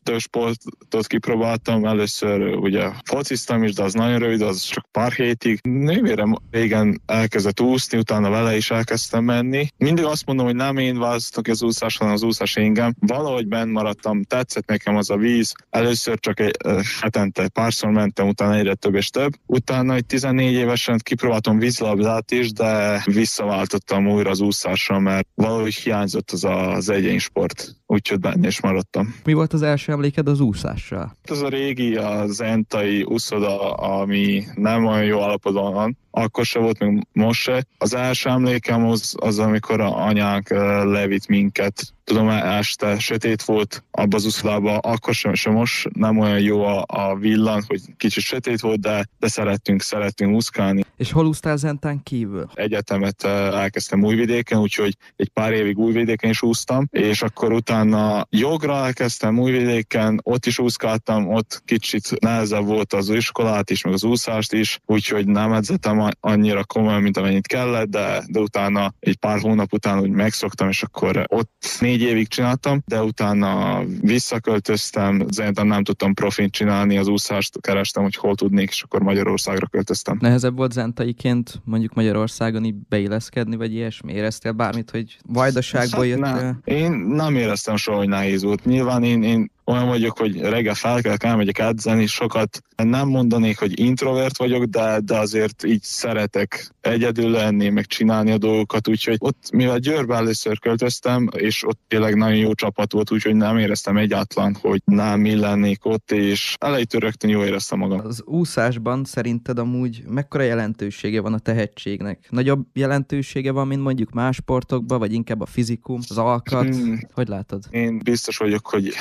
több sportot kipróbáltam. Először ugye fociztam is, de az nagyon rövid, az csak pár hétig. Nővérem régen elkezdett úszni, utána vele is elkezdtem menni. Mindig azt mondom, hogy nem én választok az úszás, hanem az úszás engem. Valahogy benn maradtam, tetszett nekem az a víz. Először csak hetente párszor mentem, utána egyre több és több. Utána egy 14 évesen kipróbáltam vízilabdát is, de visszaváltottam újra az úszásra, mert valahogy hiányzott az egyéni sport. Úgyhogy benne is maradtam. Mi volt az első emléked az úszással? Ez a régi, a zentai úszoda, ami nem olyan jó állapotban van. Akkor se volt, még most se. Az első emlékem az amikor anyánk levitt minket. Tudom, este sötét volt abban az úszodában, akkor sem most nem olyan jó a villan, hogy kicsit sötét volt, de szerettünk úszkálni. És hol úsztál zentán kívül? Egyetemet elkezdtem Újvidéken, úgyhogy egy pár évig Újvidéken is úsztam, és akkor utána jogra elkezdtem Újvidéken, ott is úszkáltam, ott kicsit nehezebb volt az iskolát is, meg az úszást is, úgyhogy nem edzettem annyira komolyan, mint amennyit kellett, de utána egy pár hónap után úgy megszoktam, és akkor ott 4 évig csináltam, de utána visszaköltöztem, zentán nem tudtam profint csinálni, az úszást kerestem, hogy hol tudnék, és akkor Magyarországra költöztem. Nehezebb volt zentaiként mondjuk Magyarországon így beilleszkedni, vagy ilyesmi? Éreztél bármit, hogy vajdaságból jöttél? Én nem éreztem soha, hogy nehéz volt. Nyilván én olyan vagyok, hogy reggel elmegyek edzeni, sokat nem mondanék, hogy introvert vagyok, de azért így szeretek egyedül lenni, meg csinálni a dolgokat, úgyhogy ott, mivel Győrbe először költöztem, és ott tényleg nagyon jó csapat volt, úgyhogy nem éreztem egyáltalán, hogy nem illennék ott, és elejétől rögtön jól éreztem magam. Az úszásban szerinted amúgy mekkora jelentősége van a tehetségnek? Nagyobb jelentősége van, mint mondjuk más sportokban, vagy inkább a fizikum, az alkat? Hogy látod? Én biztos vagyok, hogy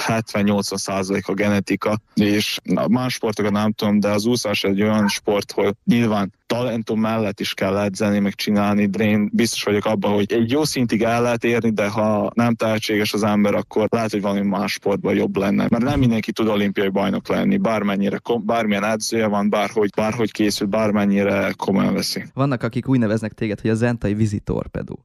80% a genetika, és más sportokat nem tudom, de az úszás egy olyan sport, hogy nyilván talentum mellett is kell edzeni, meg csinálni, de én biztos vagyok abban, hogy egy jó szintig el lehet érni, de ha nem tehetséges az ember, akkor lehet, hogy valami más sportban jobb lenne. Mert nem mindenki tud olimpiai bajnok lenni, bármilyen edzője van, bárhogy készül, bármennyire komolyan veszi. Vannak, akik úgy neveznek téged, hogy a zentai vízitorpedó.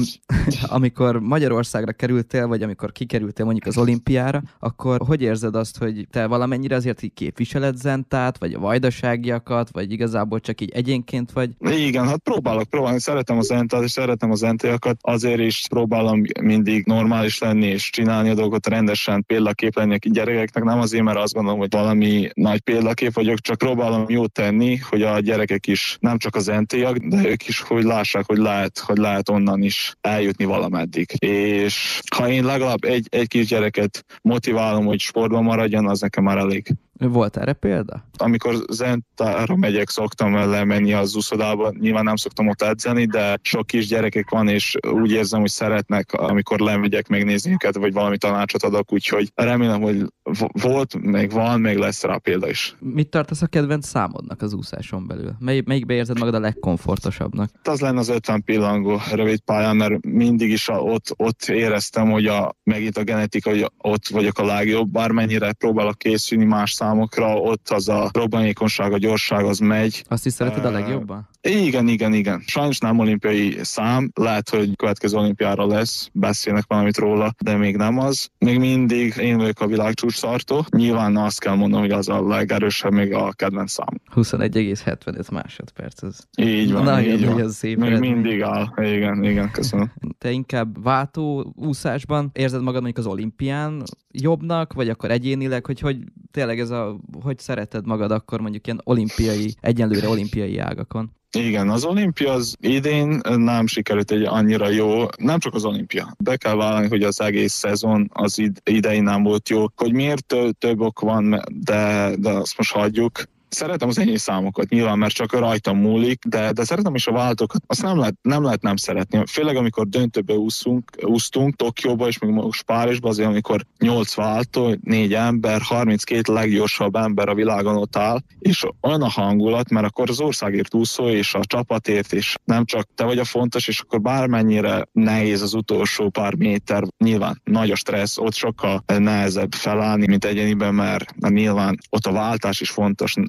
Amikor Magyarországra kerültél, vagy amikor kikerültél mondjuk az olimpiára, akkor hogy érzed azt, hogy te valamennyire azért így képviseled zentát, vagy a vajdaságiakat, vagy igazából csak így egyénként vagy? Igen, hát próbálni. Szeretem a zentát, és szeretem a zentiakat, azért is próbálom mindig normális lenni, és csinálni a dolgot rendesen, példakép lenni a gyerekeknek, nem azért, mert azt gondolom, hogy valami nagy példakép vagyok, csak próbálom jót tenni, hogy a gyerekek is nem csak a zentiak, de ők is, hogy lássák, hogy lehet onnan is eljutni valameddig. És ha én legalább egy kis gyereket motiválom, hogy sportban maradjon, az nekem már elég. Volt erre példa? Amikor zentára megyek, szoktam lemenni az úszodába, nyilván nem szoktam ott edzeni, de sok kis gyerekek van, és úgy érzem, hogy szeretnek, amikor lemegyek megnézni őket, vagy valami tanácsot adok, úgyhogy remélem, hogy volt, meg van, meg lesz rá példa is. Mit tartasz a kedvenc számodnak az úszáson belül? Melyikbe érzed magad a legkomfortosabbnak? Az lenne az 50 pillangó rövid pályán, mert mindig is ott éreztem, hogy megint a genetika, hogy ott vagyok a legjobb, bármennyire próbálok készülni más számokra, ott az a robbanékonyság, a gyorság az megy. Azt is szereted a legjobban? Igen. Sajnos nem olimpiai szám, lehet, hogy következő olimpiára lesz, beszélnek valamit róla, de még nem az. Még mindig én vagyok a világcsúcsszartó. Nyilván azt kell mondanom, hogy az a legerősebb, még a kedvenc szám. 21,75 másodperc. Így van, így van. Ez szép még mindig áll. Igen, köszönöm. Te inkább váltó úszásban érzed magad mondjuk az olimpián jobbnak, vagy akkor egyénileg, hogy tényleg hogy szereted magad akkor mondjuk ilyen egyenlőre olimpiai ágakon? Igen, az olimpia az idén nem sikerült egy annyira jó, nem csak az olimpia. Be kell vállalni, hogy az egész szezon az idején nem volt jó. Hogy miért több ok van, de azt most hagyjuk. Szeretem az enyém számokat, nyilván, mert csak rajtam múlik, de szeretem is a váltókat. Azt nem lehet nem szeretni. Főleg, amikor döntőbe úsztunk Tokióba, és még most Párizsba, azért, amikor 8 váltó, 4 ember, 32 leggyorsabb ember a világon ott áll, és olyan a hangulat, mert akkor az országért úszó, és a csapatért, és nem csak te vagy a fontos, és akkor bármennyire nehéz az utolsó pár méter, nyilván nagy a stressz, ott sokkal nehezebb felállni, mint egyéniben, mert nyilván ott a váltás is fontos,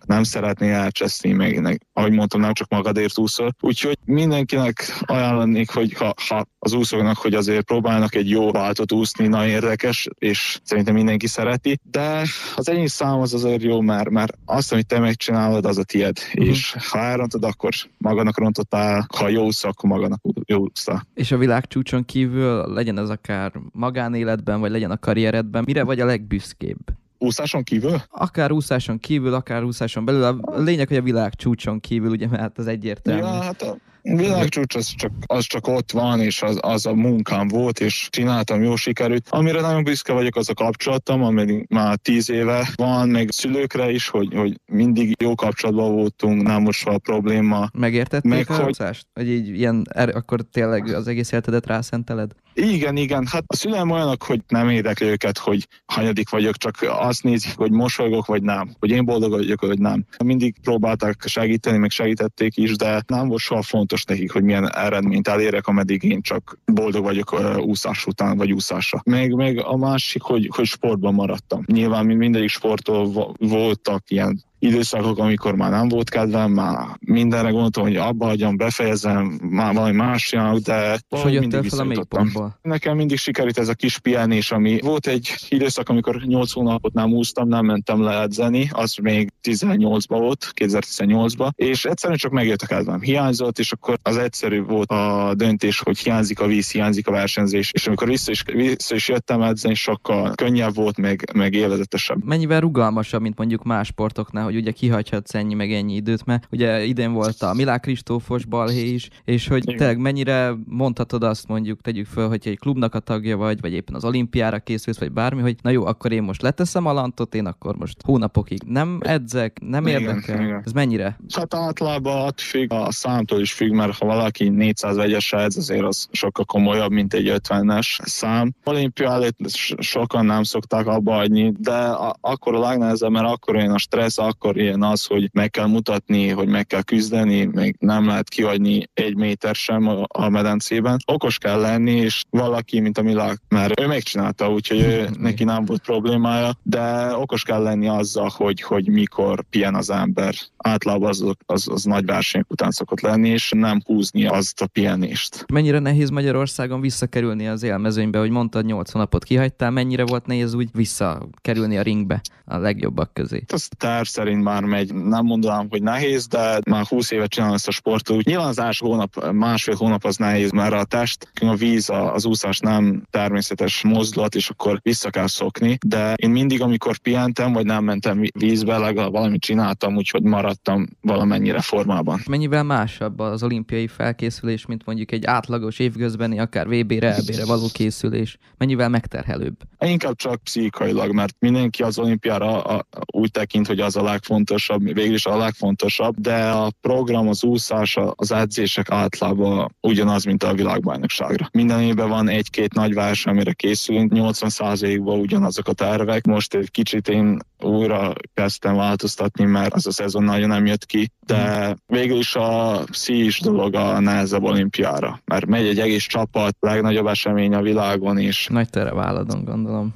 nem szeretné elcseszni, meg ahogy mondtam, nem csak magadért úszol. Úgyhogy mindenkinek ajánlanék, hogy ha az úszóknak, hogy azért próbálnak egy jó váltot úszni, nagyon érdekes, és szerintem mindenki szereti, de az egyéni szám az azért jó, mert azt, amit te megcsinálod, az a tied, és ha elrontod, akkor magadnak rontottál, ha jó úsz, akkor magadnak jó úsztál. És a világcsúcson kívül, legyen ez akár magánéletben, vagy legyen a karrieredben, mire vagy a legbüszkébb? Úszáson kívül? Akár úszáson kívül, akár úszáson belül. A lényeg, hogy a világcsúcson kívül, ugye, mert az egyértelmű. Ja, hát a világcsúcs az csak ott van, és az a munkám volt, és csináltam, jó sikerült. Amire nagyon büszke vagyok, az a kapcsolatom, ami már 10 éve van, meg szülőkre is, hogy mindig jó kapcsolatban voltunk, nem most van probléma. Megértették a úszást? Hogy így ilyen, akkor tényleg az egész életedet rászenteled? Igen. Hát a szüleim olyanok, hogy nem érdekli őket, hogy hanyadik vagyok, csak azt nézik, hogy mosolygok, vagy nem. Hogy én boldog vagyok, vagy nem. Mindig próbálták segíteni, meg segítették is, de nem volt soha fontos nekik, hogy milyen eredményt elérek, ameddig én csak boldog vagyok úszás után, vagy úszásra. Meg a másik, hogy sportban maradtam. Nyilván mindegyik sporttól voltak ilyen időszakok, amikor már nem volt kedvem, már mindenre gondoltam, hogy abba hagyjam, befejezem, már valami más csinálok, de hogy jöttél fel a mélypontból? Nekem mindig sikerült ez a kis pihenés, ami volt egy időszak, amikor 8 hónapot nem úsztam, nem mentem le edzeni, az még 18-ban volt, 2018-ban, és egyszerűen csak megjött a kedvem. Hiányzott, és akkor az egyszerű volt a döntés, hogy hiányzik a víz, hiányzik a versenyzés, és amikor vissza is jöttem edzeni, sokkal könnyebb volt, meg élvezetesebb. Mennyivel rugalmasabb, mint mondjuk más sportoknál, hogy ugye kihagyhatsz ennyi meg ennyi időt, mert ugye idén volt a Milák Kristófos balhé is, és hogy tényleg mennyire mondhatod azt, mondjuk tegyük föl, hogy egy klubnak a tagja vagy éppen az olimpiára készülsz, vagy bármi, hogy na jó, akkor én most leteszem a lantot, én akkor most hónapokig nem edzek, nem érdekel. Igen. Ez mennyire? Hát általában függ, a számtól is függ, mert ha valaki 400 vegyesre edz, azért az sokkal komolyabb, mint egy 50-es szám. Olimpia előtt sokan nem szokták abba hagyni, de akkor a legnehezebb, mert akkor olyan a stressz, akkor ilyen az, hogy meg kell mutatni, hogy meg kell küzdeni, meg nem lehet kihagyni 1 méter sem a medencében. Okos kell lenni, és valaki, mint a Milák, mert ő megcsinálta, úgyhogy neki nem volt problémája, de okos kell lenni azzal, hogy mikor pihen az ember. Általában az nagy versenyek után szokott lenni, és nem húzni azt a pihenést. Mennyire nehéz Magyarországon visszakerülni az élmezőnybe, hogy mondtad 8 hónapot kihagytál, mennyire volt nehéz úgy visszakerülni a ringbe a legjobbak közé? Az terv szerint már megy. Nem mondanám, hogy nehéz, de már 20 évet csinálom ezt a sportot. Nyilván az első hónap, másfél hónap az nehéz, mert a test, a víz, az úszás nem természetes mozdulat, és akkor vissza kell szokni. De én mindig, amikor pihentem, vagy nem mentem vízbe, legalább valamit csináltam, úgyhogy maradtam valamennyire formában. Mennyivel másabb az olimpiai felkészülés, mint mondjuk egy átlagos évközbeni, akár VB-re, EB-re való készülés? Mennyivel megterhelőbb? Inkább csak pszichikailag, mert mindenki az olimpiára úgy tekint, hogy az a legfontosabb, végül is a legfontosabb, de a program, az úszás, az edzések általában ugyanaz, mint a világbajnokságra. Minden évben van 1-2 nagy verseny, amire készülünk, 80%-ban ugyanazok a tervek. Most egy kicsit én újra kezdtem változtatni, mert az a szezon nagyon nem jött ki, de végül is a pszichis dolog a nehezebb olimpiára, mert megy egy egész csapat, legnagyobb esemény a világon is. Nagy tere váladon, gondolom.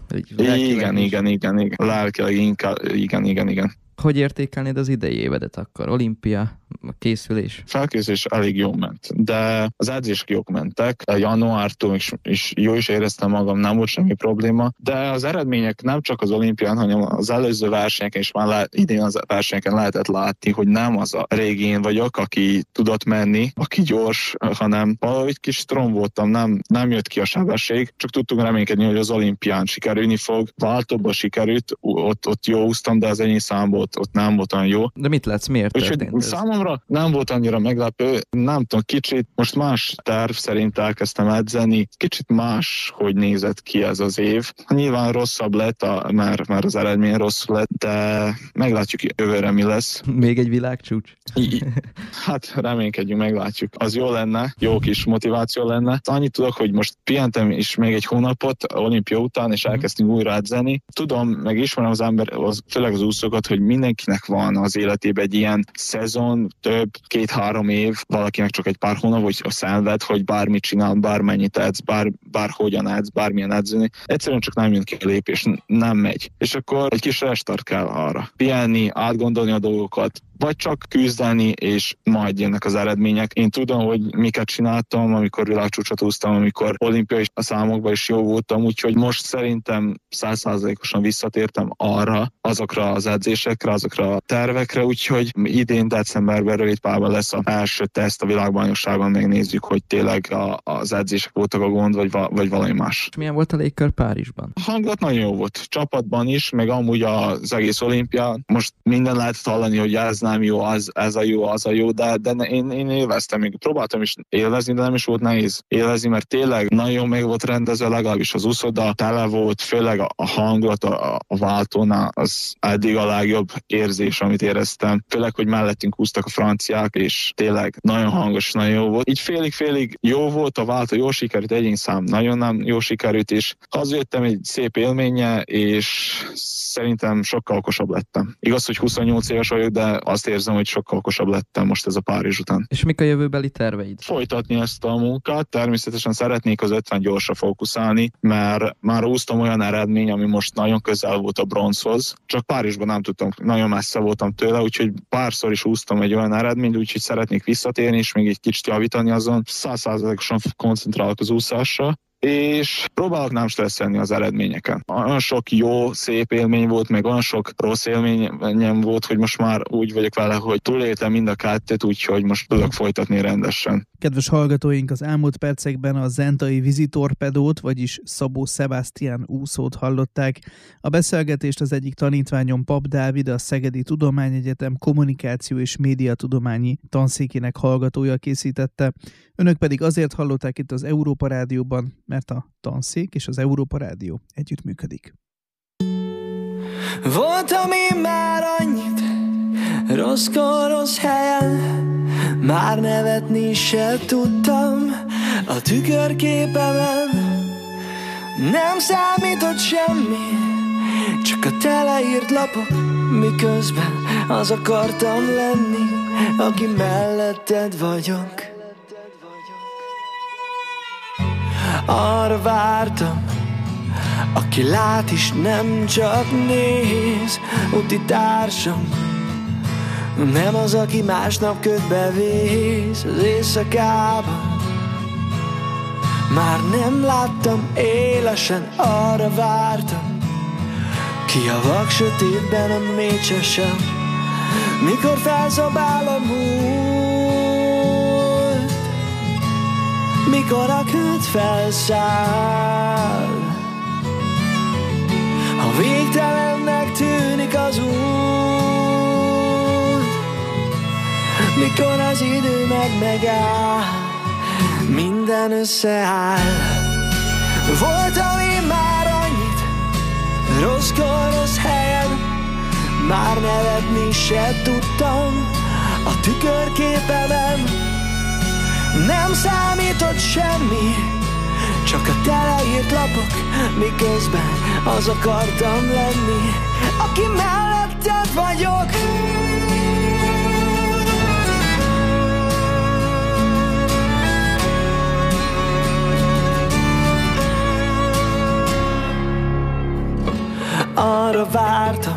Igen. Lelkileg inkább, igen. Hogy értékelnéd az idei évedet akkor? Olimpia, a készülés? Felkészülés elég jó ment, de az edzések jók mentek. Januártól is jó is éreztem magam, nem volt semmi probléma, de az eredmények nem csak az olimpián, hanem az előző versenyeken is már idén az versenyeken lehetett látni, hogy nem az a régi én vagyok, aki tudott menni, aki gyors, hanem valahogy kis strom voltam, nem jött ki a sebesség, csak tudtunk reménykedni, hogy az olimpián sikerülni fog. Váltóban sikerült, ott jó úsztam, de az ennyi számból ott nem volt olyan jó. De mit látsz, miért történt ez? Számomra nem volt annyira meglepő, nem tudom, kicsit most más terv szerint elkezdtem edzeni, kicsit más, hogy nézett ki ez az év. Nyilván rosszabb lett, mert az eredmény rossz lett, de meglátjuk jövőre mi lesz. Még egy világcsúcs? Hát reménykedjünk, meglátjuk. Az jó lenne, jó kis motiváció lenne. Annyit tudok, hogy most pihentem is még egy hónapot olimpia után, és elkezdtünk újra edzeni. Tudom, meg ismerem az ember, főleg az úszókat, hogy mindenkinek van az életében egy ilyen szezon, több, 2-3 év, valakinek csak egy pár hónap, hogy szenved, hogy bármit csinál, bármennyit edz, bárhogyan edz, bármilyen edzeni. Egyszerűen csak nem jön ki a lépés, nem megy. És akkor egy kis restart kell arra. Pihenni, átgondolni a dolgokat, vagy csak küzdeni, és majd jönnek az eredmények. Én tudom, hogy miket csináltam, amikor világcsúcsot úsztam, amikor olimpiai számokban is jó voltam, úgyhogy most szerintem 100%-osan visszatértem arra, azokra az edzésekre, azokra a tervekre, úgyhogy idén decemberben Rövidpálban lesz az első teszt a világbajnokságon, megnézzük, hogy tényleg az edzések voltak a gond, vagy valami más. Milyen volt a légkör Párizsban? A hangulat nagyon jó volt, csapatban is, meg amúgy az egész olimpia. Most minden lehetett hallani, hogy ez nem jó, ez a jó, de én élveztem, még próbáltam is élvezni, de nem is volt nehéz élvezni, mert tényleg nagyon meg volt rendezve, legalábbis az úszoda tele volt, főleg a hangulat a váltónál, az eddig a legjobb érzés, amit éreztem. Főleg, hogy mellettünk úsztak a franciák, és tényleg nagyon hangos, nagyon jó volt. Így félig jó volt a váltó, jól sikerült, egyénszám nagyon nem jó sikerült, és hazajöttem egy szép élménye, és szerintem sokkal okosabb lettem. Igaz, hogy 28 éves vagyok, de azt érzem, hogy sokkal okosabb lettem most ez a Párizs után. És mik a jövőbeli terveid? Folytatni ezt a munkát, természetesen szeretnék az 50 gyorsra fókuszálni, mert már úsztam olyan eredmény, ami most nagyon közel volt a bronzhoz, csak Párizsban nem tudtam, nagyon messze voltam tőle, úgyhogy párszor is úsztam egy olyan eredményt, úgyhogy szeretnék visszatérni, és még egy kicsit javítani azon, 100%-osan koncentrálok az úszásra, és próbálok nem stresszelni az eredményeken. Olyan sok jó, szép élmény volt, meg olyan sok rossz élményem volt, hogy most már úgy vagyok vele, hogy túléltem mind a kettőt, úgyhogy most tudok folytatni rendesen. Kedves hallgatóink, az elmúlt percekben a zentai vízitorpedót, vagyis Szabó Sebastian úszót hallották. A beszélgetést az egyik tanítványom, Pap Dávid, a Szegedi Tudományegyetem kommunikáció és médiatudományi tanszékének hallgatója készítette. Önök pedig azért hallották itt az Európa Rádióban, mert a tanszék és az Európa Rádió együttműködik. Voltam én már annyit rossz helyen, már nevetni se tudtam a tükörképemen. Nem számított semmi, csak a teleírt lapok, miközben az akartam lenni, aki melletted vagyok. Arra vártam, aki lát is nem csak néz, úti társam, nem az, aki másnap ködbe vész az éjszakában. Már nem láttam élesen, arra vártam, ki a vak sötétben a mécsesen, mikor felszabál a múlt, mikor a köd felszáll. Ha végtelennek tűnik az út, mikor az idő megáll, minden összeáll. Voltam én már annyit rossz helyen, már nevetni se tudtam a tükörképemen. Nem számított semmi, csak a teleírt lapok, miközben az akartam lenni, aki melletted vagyok. Arra vártam,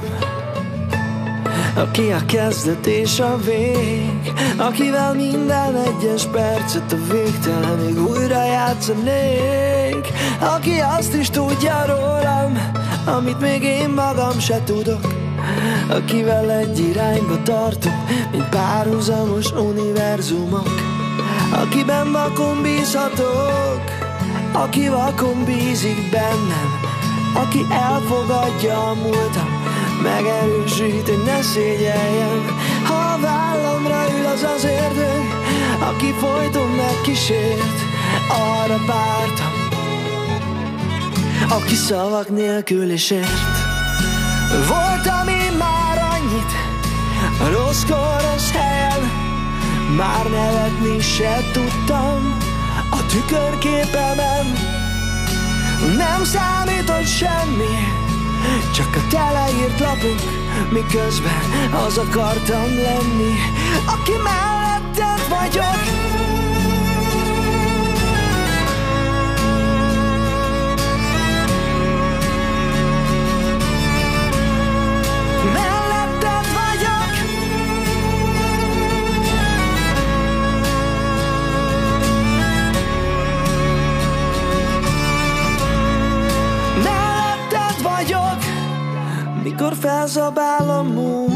aki a kezdet és a vég, akivel minden egyes percet a végtelenig újra játszanék, aki azt is tudja rólam, amit még én magam se tudok, akivel egy irányba tartunk, mint párhuzamos univerzumok, akiben vakon bízhatok, aki vakon bízik bennem, aki elfogadja a múltam, megerősít, hogy ne szégyeljem, ha a vállamra ül az az ördög, aki folyton megkísért. Arra vártam, aki szavak nélkül is ért. Voltam én már annyit rossz helyen, már nevetni se tudtam a tükörképemen. Nem számított semmi, csak a teleírt lapok, miközben az akartam lenni, aki melletted vagyok. mikor felzabál a múlt,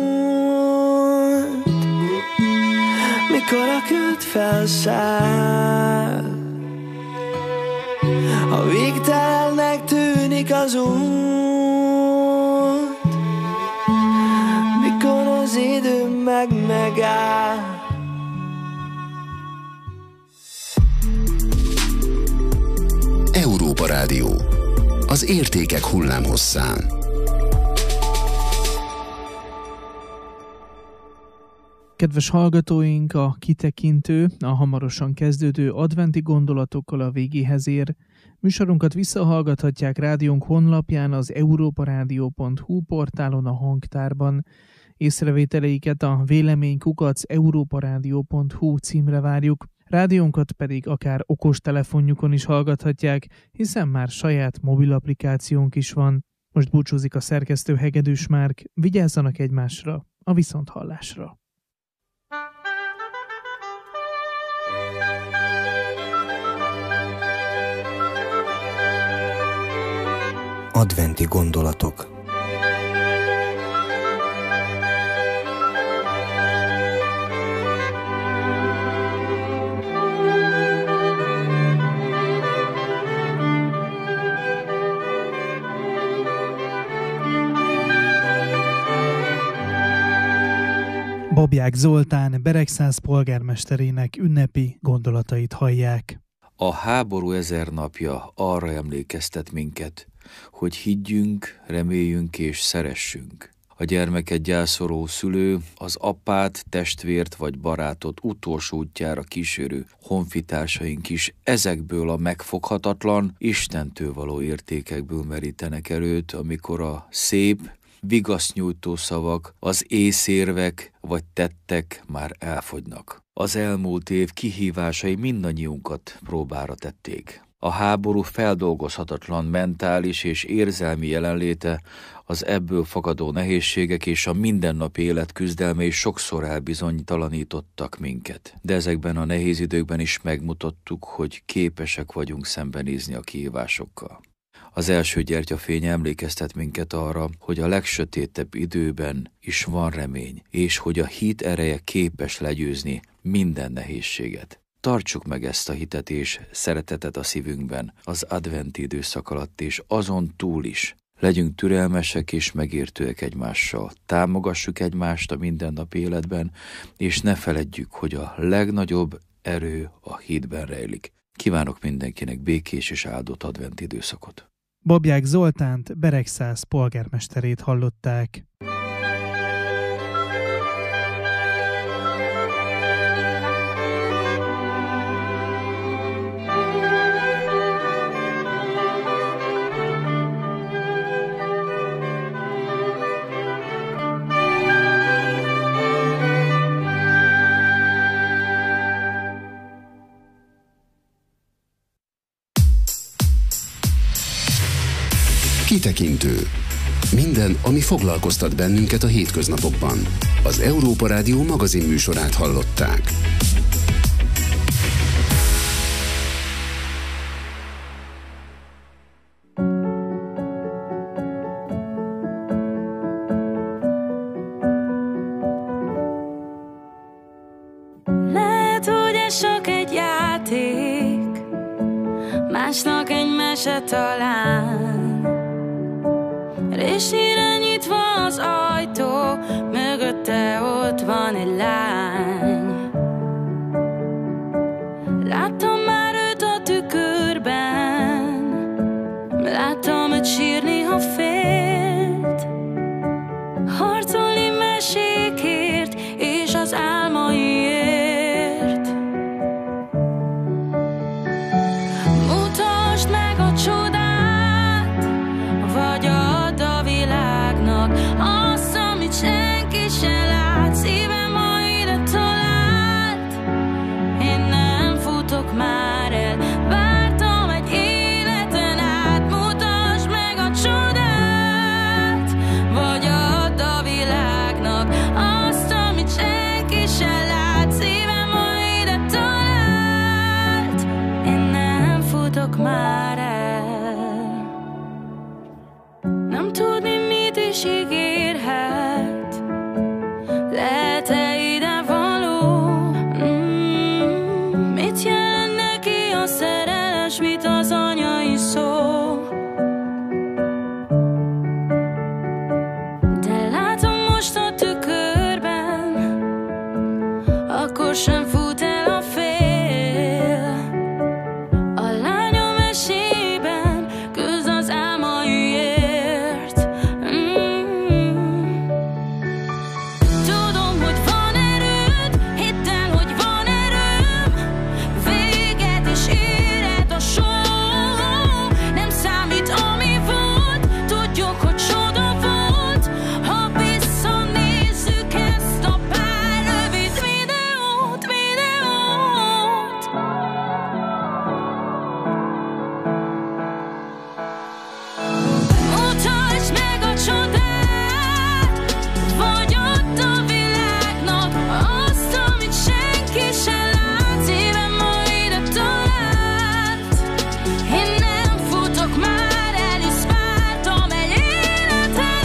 mikor a köd felszáll, ha végtelennek tűnik az út, mikor az idő megáll. Európa Rádió. Az értékek hullámhosszán. Kedves hallgatóink, a kitekintő a hamarosan kezdődő adventi gondolatokkal a végéhez ér. Műsorunkat visszahallgathatják rádiónk honlapján, az europaradio.hu portálon, a hangtárban. Észrevételeiket a vélemény@europaradio.hu címre várjuk. Rádiónkat pedig akár okostelefonjukon is hallgathatják, hiszen már saját mobil applikációnk is van. Most búcsúzik a szerkesztő Hegedűs Márk, vigyázzanak egymásra, a viszonthallásra. Adventi gondolatok. Babják Zoltán Beregszász polgármesterének ünnepi gondolatait hallják. A háború 1000 napja arra emlékeztet minket, hogy higgyünk, reméljünk és szeressünk. A gyermeket gyászoló szülő az apát, testvért vagy barátot utolsó útjára kísérő honfitársaink is ezekből a megfoghatatlan, Istentől való értékekből merítenek erőt, amikor a szép, vigasznyújtó szavak, az észérvek vagy tettek már elfogynak. Az elmúlt év kihívásai mindannyiunkat próbára tették. A háború feldolgozhatatlan mentális és érzelmi jelenléte, az ebből fakadó nehézségek és a mindennapi élet küzdelmei sokszor elbizonytalanítottak minket. De ezekben a nehéz időkben is megmutattuk, hogy képesek vagyunk szembenézni a kihívásokkal. Az első gyertyafény emlékeztet minket arra, hogy a legsötétebb időben is van remény, és hogy a hit ereje képes legyőzni minden nehézséget. Tartsuk meg ezt a hitet és szeretetet a szívünkben az adventi időszak alatt, és azon túl is. Legyünk türelmesek és megértőek egymással, támogassuk egymást a mindennapi életben, és ne feledjük, hogy a legnagyobb erő a hitben rejlik. Kívánok mindenkinek békés és áldott adventi időszakot. Babják Zoltánt, Beregszász polgármesterét hallották. Kitekintő. Minden, ami foglalkoztat bennünket a hétköznapokban. Az Európa Rádió magazin műsorát hallották. Lehet, hogy ez csak egy játék, másnak egy mese talán. Résnyire nyitva az ajtó, mögötte ott van egy lány. Láttam már őt a tükörben, láttam őt sírni, ha félt, harcolni mesékért és az álmaiért. Mutasd meg a csodát, vagy add a világnak azt, amit senki se lát. Szívem ma ide talált, én nem futok már el, vártam egy életen át. Mutasd meg a csodát, vagy add a világnak azt, amit senki se lát. Szívem ma ide talált, én nem futok már el. Nem tudni, mit is ígérhet. Lehet-e ide való? Mit jelent neki a szerelés, mit az anyai szó? De látom most a tükörben, akkor sem fut el a fél. A lányom esében küzd az álmaiért. Tudom, hogy van erőd, hidd el, hogy van erőm. Véget is érhet a show. Nem számít, ami volt, tudjuk, hogy csoda volt. Ha visszanézzük ezt a pár rövid videót. Mutasd meg a csodát, vagy add a világnak azt, amit senki se lát. Szívem majd ide talált. Én nem futok már el, hisz vártam egy életen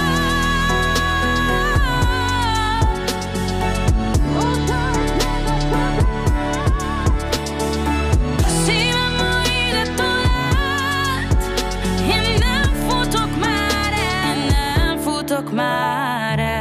át. Mutasd meg a csodát. Szívem majd ide talált. Én nem futok már el, nem futok már el.